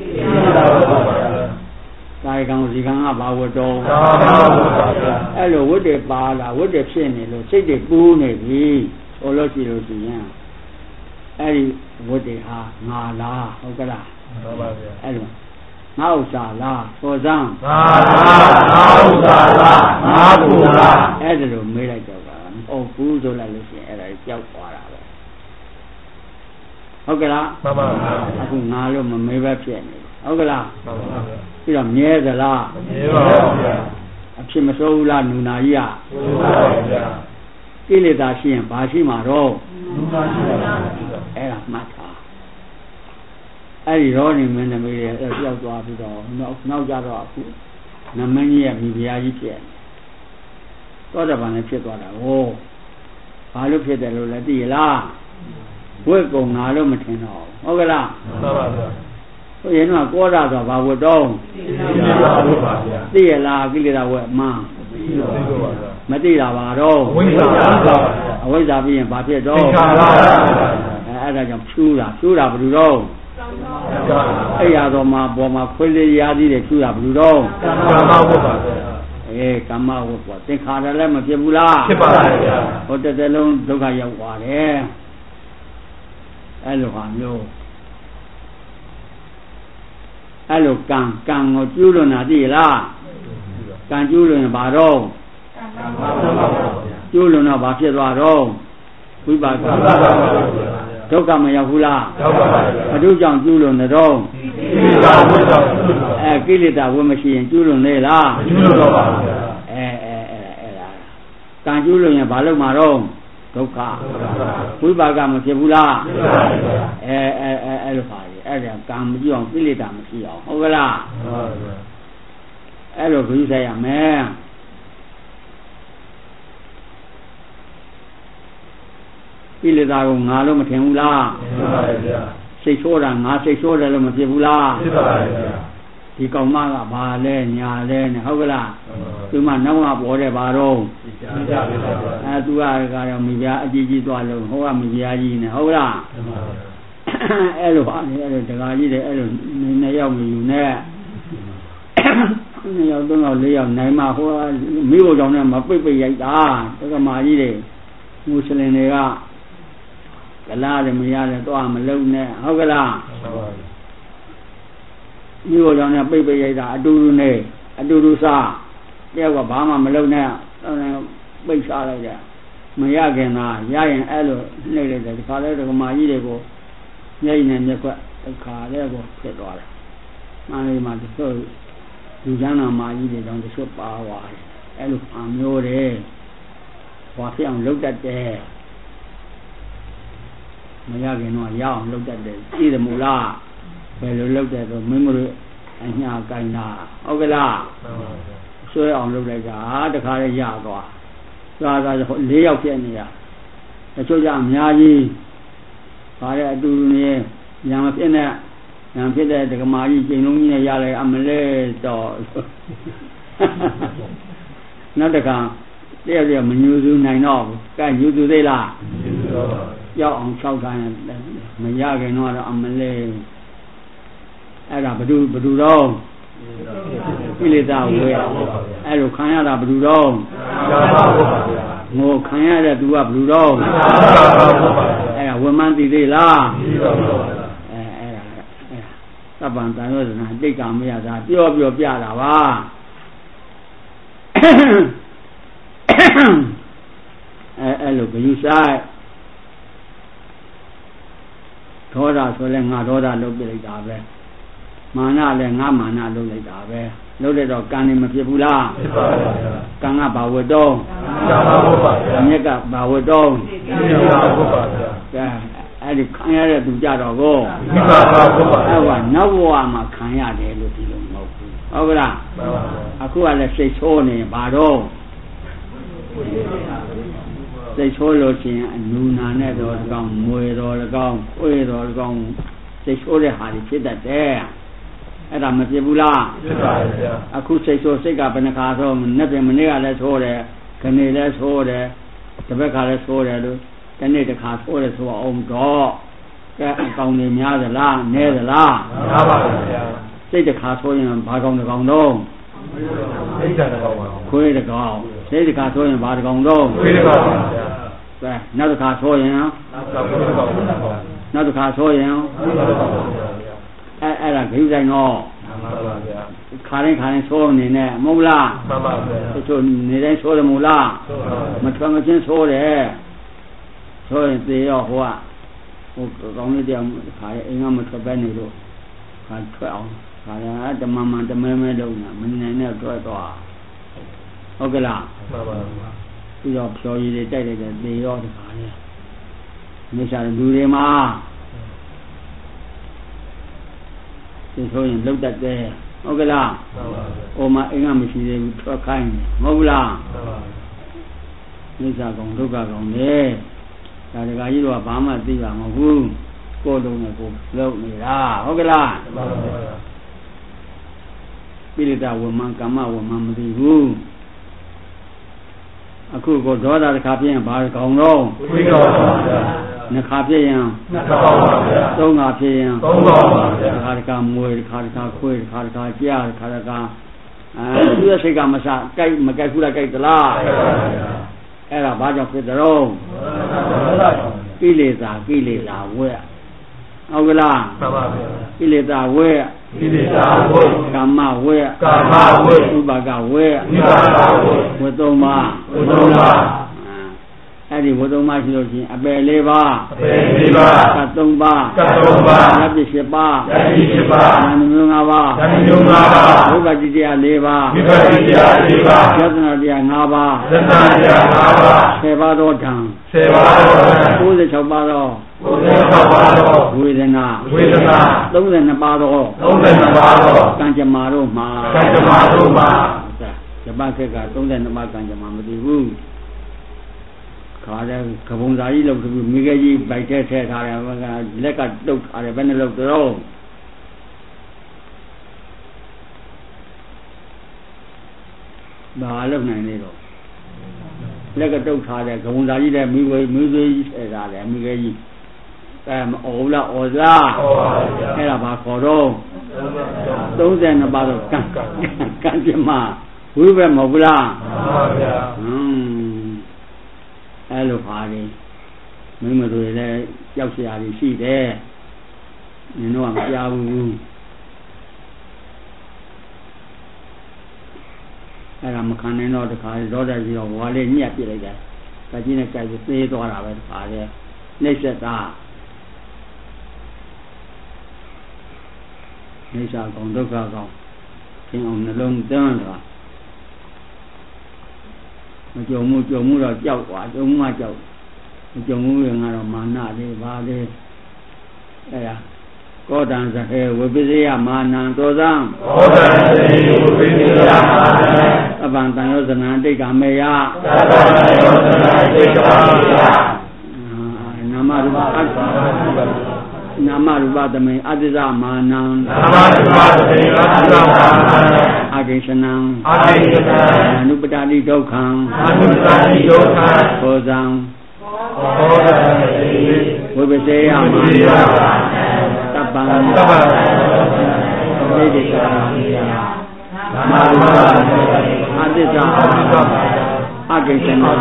ကာယကံဇီကံကဘာဝတ္တုံအဲ့လိုဝိတ္တေပါလာဝိတ္တေဖြစ်နေလို့စိတ်တွေပူးနေပြီဟိုလို့ရှိရင်အဲ့ဒီဝိတ္တေဟာငါလားဟုတ်ကလားမှန်ပါဗျာအဲ့လိုငါဥစ္စာလားသောဇံငါဥစ္စာလားငါပူလားအဲ့ဒါလိုမေးလိုက်တော့ပါဟုတ်ဘူးဆိုလိုက်လို့ရှိရင်အဲ့ဒါကြောက်သွားတာပဲဟုတ်ကလားမှန်ပါဗျာအခုငါလို့မမေးဘဲဖြစ်နေဟုတ်ကလားမှန်ပါဗျာပြီးတော့မြဲသလားမမြဲပါဘူးဗျာအဖြစ်မစိုးဘူးလားနူနာကြီးอ่ะစိုးပါဗျာကိလေသာရှိရင်ဘာရှိမှာတော့နူနာရှိပါဗျာအဲ့ဒါမှတ်ထားအဲ့ဒီရောနေမင်းသမီးတွေပြောက်သွားပြီးတော့နောက်ကြတော့အခုနမင်းကြီးရဲ့မိဖုရားကြီးဖြစ်တော့တဲ့ဘာနဲ့ဖြစ်သွားတာဟောဘာလို့ဖြစ်တယ်လို့လဲသိရလားဝိကုံငါလို့မထင်တော့ဟုတ်ကလားမှန်ပါဗျာဘုရင်ကကောတာဆိုဘာဝတ်တော့သိရလားကိလေသာဝတ်မှန်မသိတာပါတော့ဝိဇ္ဇာအဝိဇ္ဇာပြီးရင်ဘာဖြစ်တော့အဲ့ဒါကြောင့်ဖြူတာဘယ်လိုတော့အဲ့ရတော့မှာပေါ်မှာခွေးလေးရားကြီးတွေဖြူတာဘယ်လိုတော့ကမ္မဝတ်ပေါ့သင်္ခါရလည်းမဖြစ်ဘူးလားဖြစ်ပါပါဗျာဟိုတစ်သက်လုံးဒုက္ခရောက်သွားတယ်အဲ့လိုဟာမျိုးအဲ့လိုကံကိုကျူးလွန်တာသိလားကံကျူးလွန်ရင်ဘာတော့ကျူးလွန်တော့ဘာဖြစ်သွားတော့ဝိပါကဒုက္ခမရောက်ဘူးလားရောက်ပါပါဘုဒ္ဓကြောင့်ကျူးလွန်တဲ့တော့ကိလေသာဝိမရှိရင်ကျူးလွန်လေလားမကျူးလွန်တော့ပါဘူးကံကျူးလွန်ရင်ဘာလို့မှာတော့ဒုက္ခဝိပါကမဖြစ်ဘူးလားအဲ့လိုပါလေအဲ့ဒါကံမကြည့်အောင်ကိလေသာမရှိအောင်ဟုတ်ကလားအဲ့လိုခရီးဆိုင်ရမယ်ကိလေသာကိုငါလို့မထင်ဘူးလားဖြစ်ပါရဲ့ဗျာစိတ်ဆိုးတာငါစိတ်ဆိုးတယ်လို့မဖြစ်ဘူးလားဖြစ်ပါရဲ့ဗျာဒီကောင်မကဘာလဲညာလဲနဲ့ဟုတ်ကလားသူမှနောက်ကပေါ်တယ်ဘာတော့သူကတော့မိဖုရားအကြီးကြီးသွားလို့ဟိုကမိဖုရားကြီးနဲ့ဟုတ်လားအဲ့လိုပါလေအဲ့လိုတကားကြီးတယ်အဲ့လိုနှစ်ယောက်မယူနဲ့နှစ်ယောက်သုံးယောက်လေးယောက်နိုင်မှဟိုမိဘကြောင့်နဲ့မပိတ်ရိုက်တာတက္ကမကြီးတွေမွတ်စလင်တွေကကလားတယ်မရတယ်တော့မလုံးနဲ့ဟုတ်ကလားမိဘကြောင့်နဲ့ပိတ်ရိုက်တာအတူတူနဲ့အတူတူစားတယောက်ကဘာမှမလုံးနဲ့ပိတ်စားလိုက်တယ်မရခင်သာရရင်အဲ့လိုနှိမ့်လိုက်တယ်ဒီခါလဲတက္ကမကြီးတွေကိုမျက်ရည်နဲ့မျက်ခွက်တစ်ခါလဲကိုဖြစ်သွားတယ်မှန်လေးမှသူတို့လူချမ်းသာမာကြီးတွေတောင်တချို့ပါသွားတယ်အဲ့လိုအမျိုးတွေဘာဖြစ်အောင်လုပ်တတ်တယ်မရခင်တော့ရအောင်လုပ်တတ်တယ်သိတယ်မို့လားဘယ်လိုလုပ်တယ်ဆိုမင်းတို့အညာကိုင်းတာဟုတ်ကလားဆွဲအောင်လုပ်လိုက်တာတခါလဲရသွားသွား၄ယောက်ဖြစ်နေရတချို့ကြအများကြီးပါတဲ့အတူတူနေညာမဖြစ်နဲ့ညာဖြစ်တဲ့ဒကမာကြီးကျိန်လုံးကြီးနဲ့ရလိုက်အမလဲတော့နောက်တခါတယောက်မညူစုနိုင်တော့ဘူးကဲညူစုသေးလားရောက်အောင်၆ခိုင်းမရခင်တော့အမလဲအဲ့ဒါဘယ်သူတော့ကိလေသာဝေအဲ့လိုခံရတာဘယ်သူတော့ငိုခံရတဲ့သူကဘယ်သူတော့အဲ့ဒါဝမန်းသိသေးလားအဲ့ဒါသဗ္ဗံတန်ရောဇနာတိတ်ကမရတာပြောပြတာပါအဲ့လိုဘယ်ယူဆိုင်ဒေါသဆိုလဲငါဒေါသလုပ်ပြလိုက်တာပဲမာနလည်းငါမာနလုပ်လိုက်တာပဲလုပ်တဲ့တော့ကံနေမဖြစ်ဘူးလားဖြစ်ပါပါဗျာကံကဘာဝတ္တုံးကံပါဟုတ်ပါဗျာမြက်ကဘာဝတ္တုံးမြက်ကဟုတ်ပါဗျာကဲအဲ့ဒီခံရတဲ့သူကြတော့ကိုမြက်ကဟုတ်ပါအဲ့ကနောက်ဘဝမှာခံရတယ်လို့ဒီလိုမဟုတ်ဘူးဟုတ်ကလားမှန်ပါဗျာအခုကလည်းစိတ်ဆိုးနေဘာတော့စိတ်ဆိုးလို့ချင်းအနူနာနဲ့တော့ကောင်းမွေတော်လည်းကောင်းခွေးတော်လည်းကောင်းစိတ်ဆိုးတဲ့ဟာတွေဖြစ်တတ်တယ်အဲ့ဒါမဖြစ်ဘူးလားဖြစ်ပါရဲ့ဗျာအခုစိတ်ဆိုးစိတ်ကဘယ်နှခါဆိုနေ့ပြင်မနေ့ကလည်းဆိုးတယ်ခဏလည်းဆိုးတယ်တစ်ပတ်ခါလည်းဆိုးတယ်လို့တနေ့တစ်ခါဆိုးတယ်ဆိုအောင်တော့ကဲအကောင်တွေများသလားနည်းသလားများပါဗျာစိတ်တစ်ခါဆိုးရင်ဘာကောင်တစ်ကောင်တော့စိတ်တစ်ကောင်ပါခွေးတစ်ကောင်စိတ်တစ်ခါဆိုးရင်ဘာတစ်ကောင်တော့ခွေးတစ်ကောင်ပါဗျာကဲနောက်တစ်ခါဆိုးရင်နောက်တစ်ခါဆိုးရင်အဲ့ဒါဂိူးဆိုင်တော့မှန်ပါဗျာခါတိုင်းဆိုးနေနဲ့မဟုတ်လားမှန်ပါဗျာတို့နေတိုင်းဆိုးတယ်မဟုတ်လားမထွက်မချင်းဆိုးတယ်ဆိုရင်သေရောဟိုကောင်းလေးတောင်ခါရင်အိမ်ကမထွက်ပဲနေလို့ခါထွက်အောင်ခါရတမန်တမဲလုံးတာမနိုင်နဲ့ထွက်သွားဟုတ်ကလားမှန်ပါဗျာပြီးတော့ဖြော်ရည်တွေတိုက်လိုက်တယ်သေရောဒီခါလေးမိစ္ဆာလူတွေမှာသင်ဆိုရင်လုတ်တတ်တယ်ဟုတ်ကလားမှန်ပါဗျာဟိုမှာအိမ်ကမရှိသေးဘူးထွက်ခိုင်းတယ်မဟုတ်လားမှန်ပါမိစ္ဆာကောင်ဒုက္ခကောင်လေဒါတကကြီးတော့ဘာမှသိပါမဟုတ်ဘူးကိုယ်လုံးနဲ့ကိုယ်လုံးနေတာဟုတ်ကလားမှန်ပါဗျာပိရိတဝမံကမ္မဝမံမသိဘူးအခုကိုဒေါသတစ်ခါပြင်းဘာကောင်တော့ခွေးကောင်ပါဗျာနှစ်ခါပြရင်နှစ်ကောင်ပါဗျာသုံးခါပြရင်သုံးကောင်ပါဗျာတစ်ခါမွေတစ်ခါခွေးတစ်ခါကြားတစ်ခါသူရဲ့စိတ်ကမစားကြိုက်မကြိုက်ဘူးလားကြိုက်သလားအဲ့ဒါဘာကြောင့်ဖြစ်တော့ကိလေသာဝဲဟုတ်ကလားမှန်ပါဗျာကိလေသာဝဲကာမဝဲဥပါကဝဲဝတ္တုံမအဲ့ဒီဝတ္တုံမရှိလို့ရှိရင်အပယ်၄ပါးကတ်၃ပါးလက်ပြ၈ပါးဉာဏ်မျိုး၅ပါးဝိပဿနာတရား၄ပါးယတနာတရား၅ပါး10ပါးသောဓမ္မ96ပါးသောဝေဒနာ32ပါးသောကံကြမ္မာတို့မှာဇပခက်က32ပါးကံကြမ္မာမသိဘူးခါတဲ့ကပုံစာကြီးလောက်ပြီးမိခဲကြီးဗိုက်ထဲထည့်ထားတယ်လက်ကတုတ်ထားတယ်ဘယ်နဲ့လောက်တော့ဘာလောက်နိုင်နေတော့လက်ကတုတ်ထားတယ်ကပုံစာကြီးလည်းမိသေးကြီးထည့်ထားတယ်မိခဲကြီးမအော်လားအဲ့ဒါဘာခေါ်တော့32ပါးတော့ကံကြမ္မာဝိဘက်မဟုတ်လားမှန်ပါဗျာအဲ့လိုပါလေမိမတို့လည်းကြောက်เสียရရှိတယ်နင်တို့ကမကြားဘူးအဲ့ဒါမခံနိုင်တော့တခါဒေါသကြီးတော့ဝါလေးညက်ပြစ်လိုက်တယ်။ဒါကြီးနဲ့ကြိုက်ပြီးသေးသွားတာပဲတခါလေနှိမ့်ဆက်တာနေစာကောင်ဒုက္ခကောင်သင်အောင်နှလုံးသွင်းတာမကြုံမှုတော့ကြောက်သွားကြုံမှကြောက်မကြုံမှုရင်ကတော့မာနလေးပါလေအဲ့ဒါကောတံသဟေဝိပစ္စယမာနံသောသံကောတံသဟေဝိပစ္စယမာနံအပံတံယောဇနံတိတ်ကမေယသဗ္ဗံတံယောဇနံတိတ်ကမေယနာမရူပသမေအတ္တဇမာနံအကိစ္စနံအနုပတ္တိဒုက္ခံဘောဇံဝိပစ္စယမာနံတပ္ပံဝိဒိကာနာမရူပအတ္တဇအကိစ္စနံ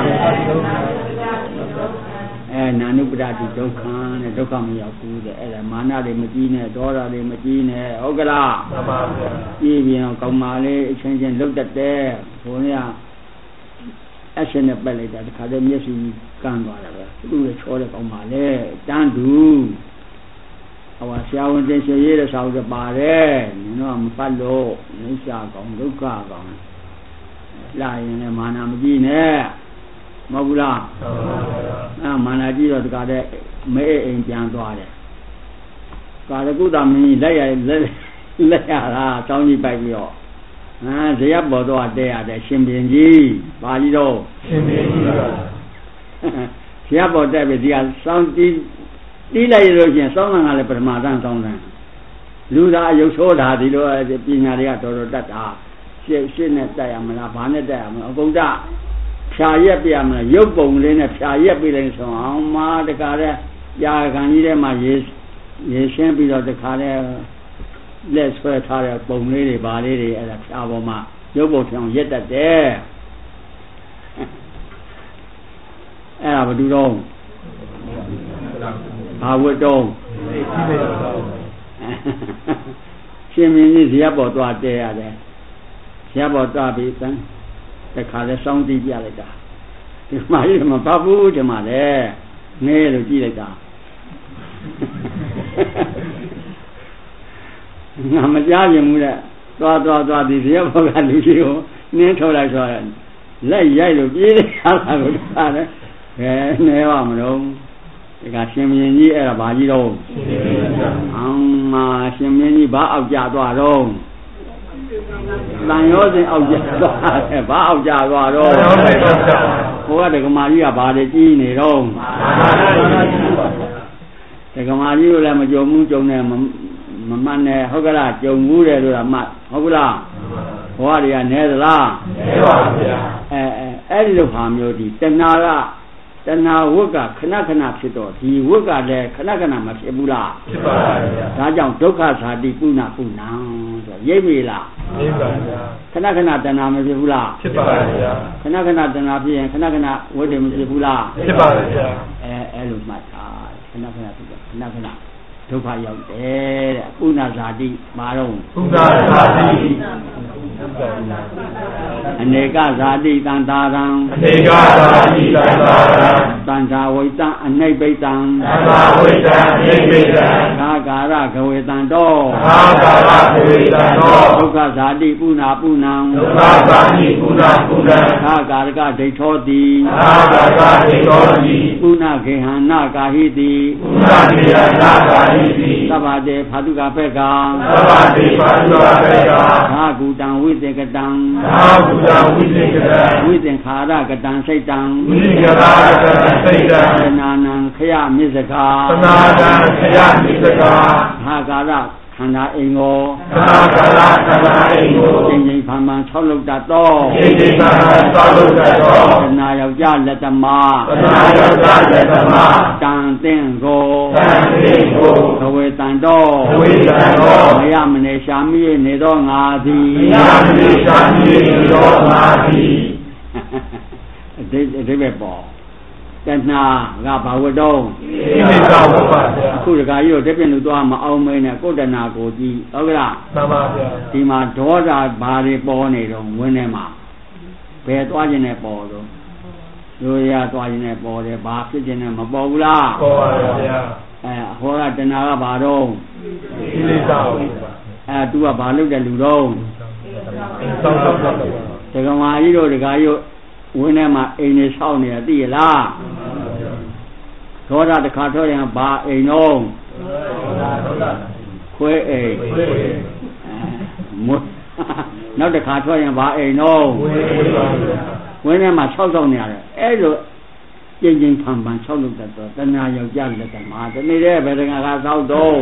နာနုပဒတိဒုက္ခနဲ့ဒုက္ခမရောက်ဘူးတဲ့အဲ့ဒါမာနတွေမကြီးနဲ့ဒေါသတွေမကြီးနဲ့ဟုတ်ကလားမှန်ပါဗျာကြီးပြန်ကောင်းပါလေအချင်းချင်းလုတ်တတ်တယ်ဘုန်းကြီးအရှင်နဲ့ပတ်လိုက်တာတခါတည်းမျက်စိကန်းသွားတယ်ပဲသူ့ရဲ့ချောတဲ့ကောင်းပါလေတန်းတူဟောဆရာဝန်တင်ရှင်ရေးတဲ့စာအုပ်ပါတယ်နင်တို့ကမပတ်လို့မိစ္ဆာကောင်းဒုက္ခကောင်းလာရင်လည်းမာနမကြီးနဲ့မဟုတ်ဘူးလားမာနကြီးတော့တခါတည်းမဲအိမ်ပြန်သွားတယ်ကာရကုသမင်းလက်ရတာတောင်းကြီးပိုက်ပြီးတော့ဇယပေါ်တော့တဲရတယ်ရှင်ပင်ကြီးဘာကြီးတော့ရှင်ပင်ကြီးပါဇယပေါ်တက်ပြီးဒီကစောင်းတီးလိုက်လို့ရှိရင်စောင်းတာကလည်းပထမတန်းစောင်းတယ်လူသားအယုတ်ဆိုးတာဒီလိုပညာတွေကတော်တော်တတ်တာရှင်းနဲ့တက်ရမလားဘာနဲ့တက်ရမလားအကုန်တက်ဖြာရက်ပြရမလားရုပ်ပုံလေးနဲ့ဖြာရက်ပြလိုက်ဆိုအောင်မတခါတည်းကြာခံကြီးထဲမှာရေရှင်းပြီးတော့တခါတည်းလက်ဆွဲထားတဲ့ပုံလေးတွေဘာလေးတွေအဲ့ဒါဖြာပေါ်မှာရုပ်ပုံဖြောင်းရက်တတ်တယ်အဲ့ဒါဘာတူတော့ဘာဝတ်တော့ရှင်မင်းကြီးဇရပ်ပေါ်သွားတဲရတယ်ဇရပ်ပေါ်သွားပြီးတခါလဲစောင်းတီးပြလိုက်တာဒီမှာကြီးမပတ်ဘူးဒီမှာလဲငဲလို့ကြည့်လိုက်တာငါမကြားရင်ဘူးတဲ့သွားဒီဇရပ်ဘောကလူကြီးကိုနင်းထုတ်လိုက်ဆိုတော့လက်ရိုက်လို့ပြေးရတာကိုထားတယ်နဲပါမလို့ဒီကရှင်မင်းကြီးအဲ့ဒါဘာကြီးတော့ရှင်မင်းကြီးဘာအောက်ကြသွားတော့တန်ရောစဉ်အောက်ကြသွားတယ်ဘာအောက်ကြသွားတော့ဘုရားဒကမာကြီးကဘာတွေကြီးနေတော့ဒကမာကြီးကိုလည်းမကြုံဘူးကြုံတယ်မမှန်နဲ့ဟုတ်ကလားကြုံဘူးတယ်လို့ကမှဟုတ်ကလားဘုရားတွေကနဲသလားနဲပါဗျာအဲ့ဒီလိုဟာမျိုးဒီတဏှာကတဏှာဝတ်ကခဏခဏဖြစ်တော့ဒီဝတ်ကလည်းခဏခဏမဖြစ်ဘူးလားဖြစ်ပါဗျာဒါကြောင့်ဒုက္ခဇာတိပုဏ္ဏပုဏ္ဏဆိုရိပ်မိလားရိပ်ပါဗျာခဏခဏတဏှာမဖြစ်ဘူးလားဖြစ်ပါဗျာခဏခဏတဏှာဖြစ်ရင်ခဏခဏဝတ်တယ်မဖြစ်ဘူးလားဖြစ်ပါဗျာအဲ့လိုမှတ်ထားခဏခဏဖြစ်တယ်ခဏခဏဒုက္ခရောက်တယ်တဲ့ပုဏ္ဏဇာတိမာတော့ပုဏ္ဏဇာတိအနေကဇာတိတန်တာရံအနေကဇာတိတန်တာရံတန်သာဝိတံအနိဗ္ဗိတံတန်သာဝိတံအနိဗ္ဗိတံသာကာရခဝေတံတောသာကာရခဝေတံတောဒုက္ခဇာတိပုဏ္ဏပုဏ္ဏံဒုက္ခဇာတိပုဏ္ဏပုဏ္ဏံသာကာရကဒိဋ္ဌောတိသာကာရကဒိဋ္ဌောတိပုဏ္ဏခေဟနာကာဟိတိပုဏ္ဏခေဟနာကာဟိတိသဗ္ဗတေဖာတုကပေကံသဗ္ဗတေဖာတုကပေကံသာကုတံဝိသေကတံသာကုတံဝိသေကတံဝိသင်္ခါရကတံစိတ်တံဝိသင်္ခါရကတံစိတ်တံသနာနံခယမြစ္ဆကာသနာနံခယမြစ္ဆကာဟာကာရခန္ဓာအိမ်ကိုသာကာရခန္ဓာအိမ်ကိုကျင့်ဖန်ဖန်၆လုတ်တတ်သောကျင့်ဖန်ဖန်၆လုတ်တတ်သောသနာယောက်ျားလက်သမားသနာယောက်ျားလက်သမားတန်သင်ကိုတန်သင်ကိုသဝေတန်တော်သဝေတန်တော်မယမနေရှာမိနေသောငါသည်မယမနေရှာမိနေသောငါသည်အတိပဲပေါ့တဏှာကဘာဝတ္တုံဒီကဝတ်ပါဗျာအခုတခါကြီးတော့တက်ပြင်းလို့သွားမအောင်မင်းနဲ့ကိုယ်တဏှာကိုကြည့်ဟုတ်ကလားမှန်ပါဗျာဒီမှာဒေါသဘာတွေပေါ်နေတော့ဝင်းထဲမှာဘယ်သွားခြင်းနဲ့ပေါ်တော့ရိုးရသွားခြင်းနဲ့ပေါ်တယ်ဘာဖြစ်ခြင်းနဲ့မပေါ်ဘူးလားပေါ်ပါဗျာဟောကတဏှာကဘာတော့ဒီလိစ္ဆာသူကဘာလုပ်တဲ့လူတော့စောင့်တက္ကမကြီးတို့တက္ကကြီးဝင်းထဲမှာအိမ်နေဆောက်နေတာသိရလားဒေါသတစ်ခါထွက်ရင်ဘာအိမ်တော့ခွဲအိမ်နောက်တစ်ခါထွက်ရင်ဘာအိမ်တော့ဝင်းထဲမှာဆောက်နေရတယ်အဲ့လိုကျင်ကျင်ဖန်ဖန်ဆောက်လို့တတ်တော့တဏှာယောက်ျားလက်ကမှာဒီနေ့တဲ့ဘယ်တကဆောက်တော့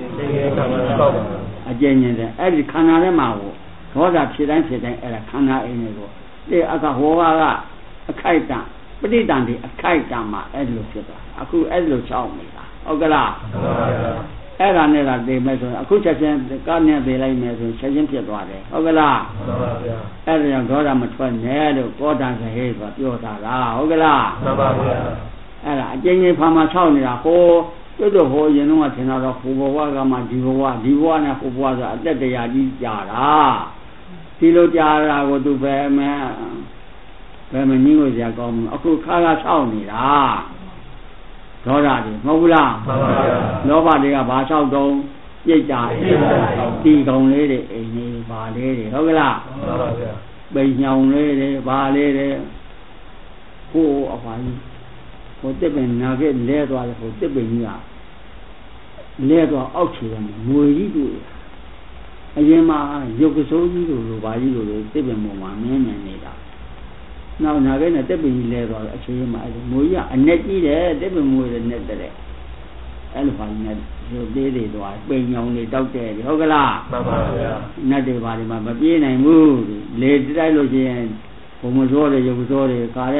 အကျဉ်းတဲ့အဲ့ဒီခန္ဓာထဲမှာဒေါသဖြစ်တိုင်းဖြစ်တိုင်းအဲ့ဒါခန္ဓာအိမ်တွေကိုဒီအခါဟောကအခိုက်တံပဋိတံဒီအခိုက်တံမှာအဲ့လိုဖြစ်သွားအခုအဲ့လိုချောင်းနေတာဟုတ်ကလားအဲ့ဒါနဲ့ကသိမယ်ဆိုရင်အခုချက်ချင်းကားနဲ့သိလိုက်မယ်ဆိုချက်ချင်းဖြစ်သွားတယ်ဟုတ်ကလားမှန်ပါဗျာအဲ့ဒါကြောင့်ဒေါသမထွက်နဲ့လို့ကောတံစဟေဆိုပြောတာလားဟုတ်ကလားမှန်ပါဗျာအဲ့ဒါအကျဉ်းချင်းဖာမှာချောင်းနေတာဟိုတို့ဟိုရင်တော့ထင်တော့ဟိုဘဝကမှဒီဘဝနဲ့ဟိုဘဝဆိုအသက်တရားကြီးကြာတာဒီလိုကြာတာကိုသူပဲမငင်းလို့ကြာကောင်းဘူးအခုခါဆောက်နေတာဒေါသတွေမဟုတ်ဘူးလားမှန်ပါဗျာလောဘတွေကဘာဆောက်တုံးပြိတ်ကြတီကောင်လေးတွေအိမ်လေးဘာလေးတွေဟုတ်ကလားမှန်ပါဗျာပိန်ညောင်လေးတွေဘာလေးတွေဟိုအဖာကြီးဟိုတစ်ပင်နာခဲ့လဲသွားတယ်ဟိုတစ်ပင်ကြီးကလဲသွားအောက်ခြေကငွေကြီးတွေအရင်မှာရုပ်ကစိုးကြီးလိုဘာကြီးလိုတစ်ပင်ပေါ်မှာမြင်းမြင်နေတာနောက်နာခဲ့နဲ့တစ်ပင်ကြီးလဲသွားတယ်အခြေမှာအဲ့ငွေကြီးကအနဲ့ကြီးတယ်တစ်ပင်ငွေနဲ့နဲ့တဲ့အဲ့လိုပါနဲ့ရုပ်သေးတွေသွားပိန်ညောင်တွေတောက်တယ်ဟုတ်ကလားမှန်ပါဗျာနတ်တွေဘာတွေမှာမပြေးနိုင်ဘူးလေတိုက်လို့ရှိရင်ဘုံမစိုးတွေရုပ်ကစိုးတွေခါ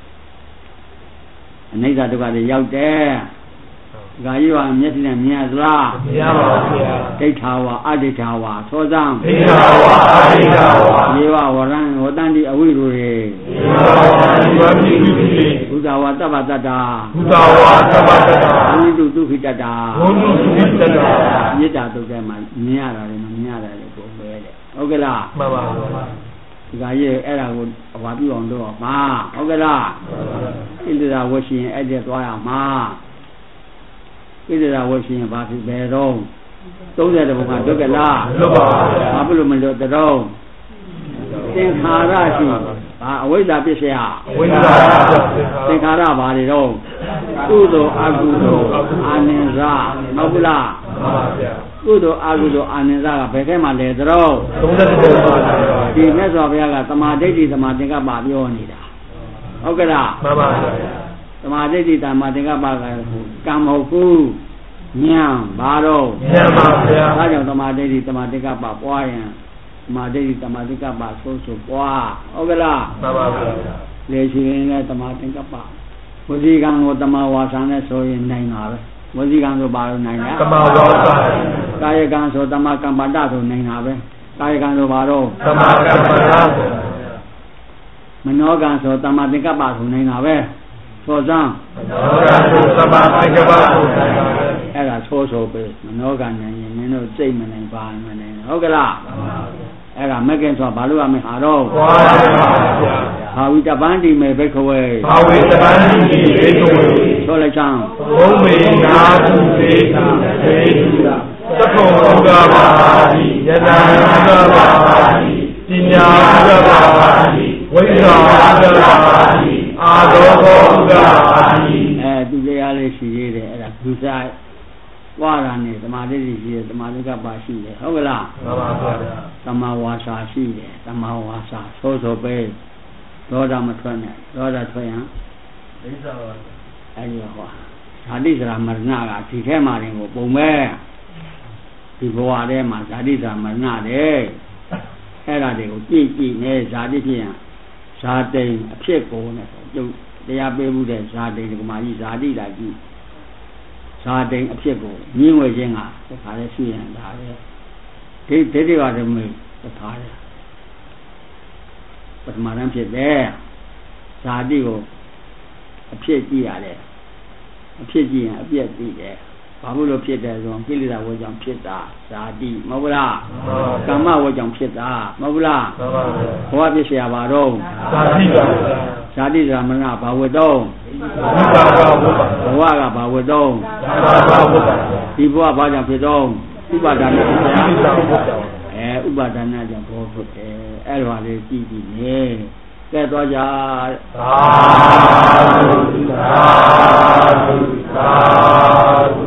တဲ့အနိစ္စဒုက္ခတွေရောက်တယ်ဂါယဝမျက်စိနဲ့မြင်ရသလားမမြင်ပါဘူးဗျာဒိဋ္ဌာဝအဒိဋ္ဌာဝသောသံဒိဋ္ဌာဝအဒိဋ္ဌာဝယေဝဝရံဝတန္တိအဝိရုရေယေဝဝရံဝတ္တိဝိရုရေဘုဒ္ဓဝါတပ္ပတ္တာဘုဒ္ဓဝါတပ္ပတ္တာဝိတုဒုက္ခိတ္တာဝိတုဒုက္ခိတ္တာမေတ္တာဒုက္ခမှာမြင်ရတာလည်းမမြင်ရတာလည်းကိုယ်ပဲတဲ့ဟုတ်ကဲ့လားမှန်ပါဘူးဒီကရဲ့အဲ့ဒါကိုအဝါပြုအောင်လုပ်မှာဟုတ်ကဲ့လားဣန္ဒြာဝရှိရင်အဲ့ဒီသွားရမှာဣန္ဒြာဝရှိရင်ဘာဖြစ်ပဲတော့30ဘုံကလွတ်ကြလားလွတ်ပါဗျာဘာဖြစ်လို့မလွတ်တော့သင်္ခါရရှိဘာအဝိဇ္ဇာပစ္စယဝိဇ္ဇာသင်္ခါရဘာတွေတော့ကုသိုလ်အကုသိုလ်အာနိသမဟုတ်လားမှန်ပါဗျာကုသိုလ်အကုသိုလ်အာနိသကဘယ်ထဲမှာလဲတော့ 30ဘုံပါဗျာဒီမြတ်စွာဘုရားကသမာဓိဋ္ဌိသမာသင်္ကပ္ပပြောနေတာဟုတ်ကဲ့လားမှန်ပါဗျာသမာဓိဋ္ဌိသမာသင်္ကပ္ပကကံမဟုတ်ဘူးဉာဏ်ဘာတော့ဉာဏ်ပါဗျာဒါကြောင့်သမာဓိဋ္ဌိသမာသင်္ကပ္ပပွားရင်သမာဓိဋ္ဌိသမာသင်္ကပ္ပဆိုပွားဟုတ်ကဲ့လားမှန်ပါဗျာလေရှိရင်လည်းသမာသင်္ကပ္ပဝစီကံကိုတမဝါစာနဲ့ဆိုရင်နိုင်တာပဲဝစီကံဆိုပါလို့နိုင်တယ်တမဝါစာကာယကံဆိုတမကမ္ပတ္တဆိုနိုင်တာပဲကာယကံဆိုပါတော့တမကမ္ပတ္တမနောကံဆိုတမသင်္ကပ္ပဆိုနိုင်တာပဲသောစံမနောကံဆိုတမသင်္ကပ္ပဆိုနိုင်တာပဲအဲ့ဒါဆိုပဲမနောကံနိုင်ရင်မင်းတို့စိတ်မနိုင်ပါမနိုင်ဟုတ်ကလားအဲ့ဒါမက်ကင်ဆိုဘာလို့ရမလဲဟာတော့ဘွားပါဗျာဘာဝိတပန်းတိမေဘိခဝေဘာဝိတပန်းတိမေဘိခဝေဆိုလိုက်ချမ်းဘုံမေနာတုသေသာသေတုသက္ကုံဥက္ကပါတိယတံဥက္ကပါတိပညာဥက္ကပါတိဝိဇ္ဇာဥက္ကပါတိအာရောဘောဥက္ကပါတိသူတရားလေးရှိသေးတယ်အဲ့ဒါသူစားဝါရနဲ့သမာဓိရှိတယ်သမာဓိကပါရှိတယ်ဟုတ်ကလားမှန်ပါဗျာသမာဝါစာရှိတယ်သမာဝါစာဆိုပဲဒေါသမထွက်နဲ့ဒေါသထွက်ရင်ဒိဋ္ဌာပါအဲ့ဒီဟောဇာတိစရာမရဏကဒီထဲမှာတင်ကိုပုံမဲ့ဒီဘဝထဲမှာဇာတိစရာမရဏတဲ့အဲ့ဒါတွေကိုကြည့်နေဇာတိဖြစ်ရင်ဇာတိအဖြစ်ကိုနဲ့ကျုပ်တရားပေးမှုတဲ့ဇာတိဒီကမာကြီးဇာတိတာကြည့်ဇာတိအဖြစ်ကိုညှင်းဝဲခြင်းကတခါလဲရှိရင်ဒါပဲဒီဒိဋ္ဌိပါဒမေတခါလဲပထမတန်းဖြစ်တယ်ဇာတိကိုအဖြစ်ကြည့်ရတယ်အဖြစ်ကြည့်ရင်အပြည့်သိတယ်ဘာလို့ဖြစ်တယ်ဆိုရင်ကိလေသာဝေကြောင့်ဖြစ်တာဇာတိမဟုတ်လားကမ္မဝေကြောင့်ဖြစ်တာမဟုတ်လားဘဝဖြစ်เสียပါတော့ဇာတိပါဇာတိဇာမနာဘာဝတ္တောဘဝကဘာဝတ္တောဒီဘဝဘာကြောင့်ဖြစ်တော့ဥပါဒနာဥပါဒနာကြောင့်ဘောဖြစ်တယ်အဲ့လိုဟာလေးကြည့်ပြီးနေကဲသွားကြသာဓုသာဓုသာဓု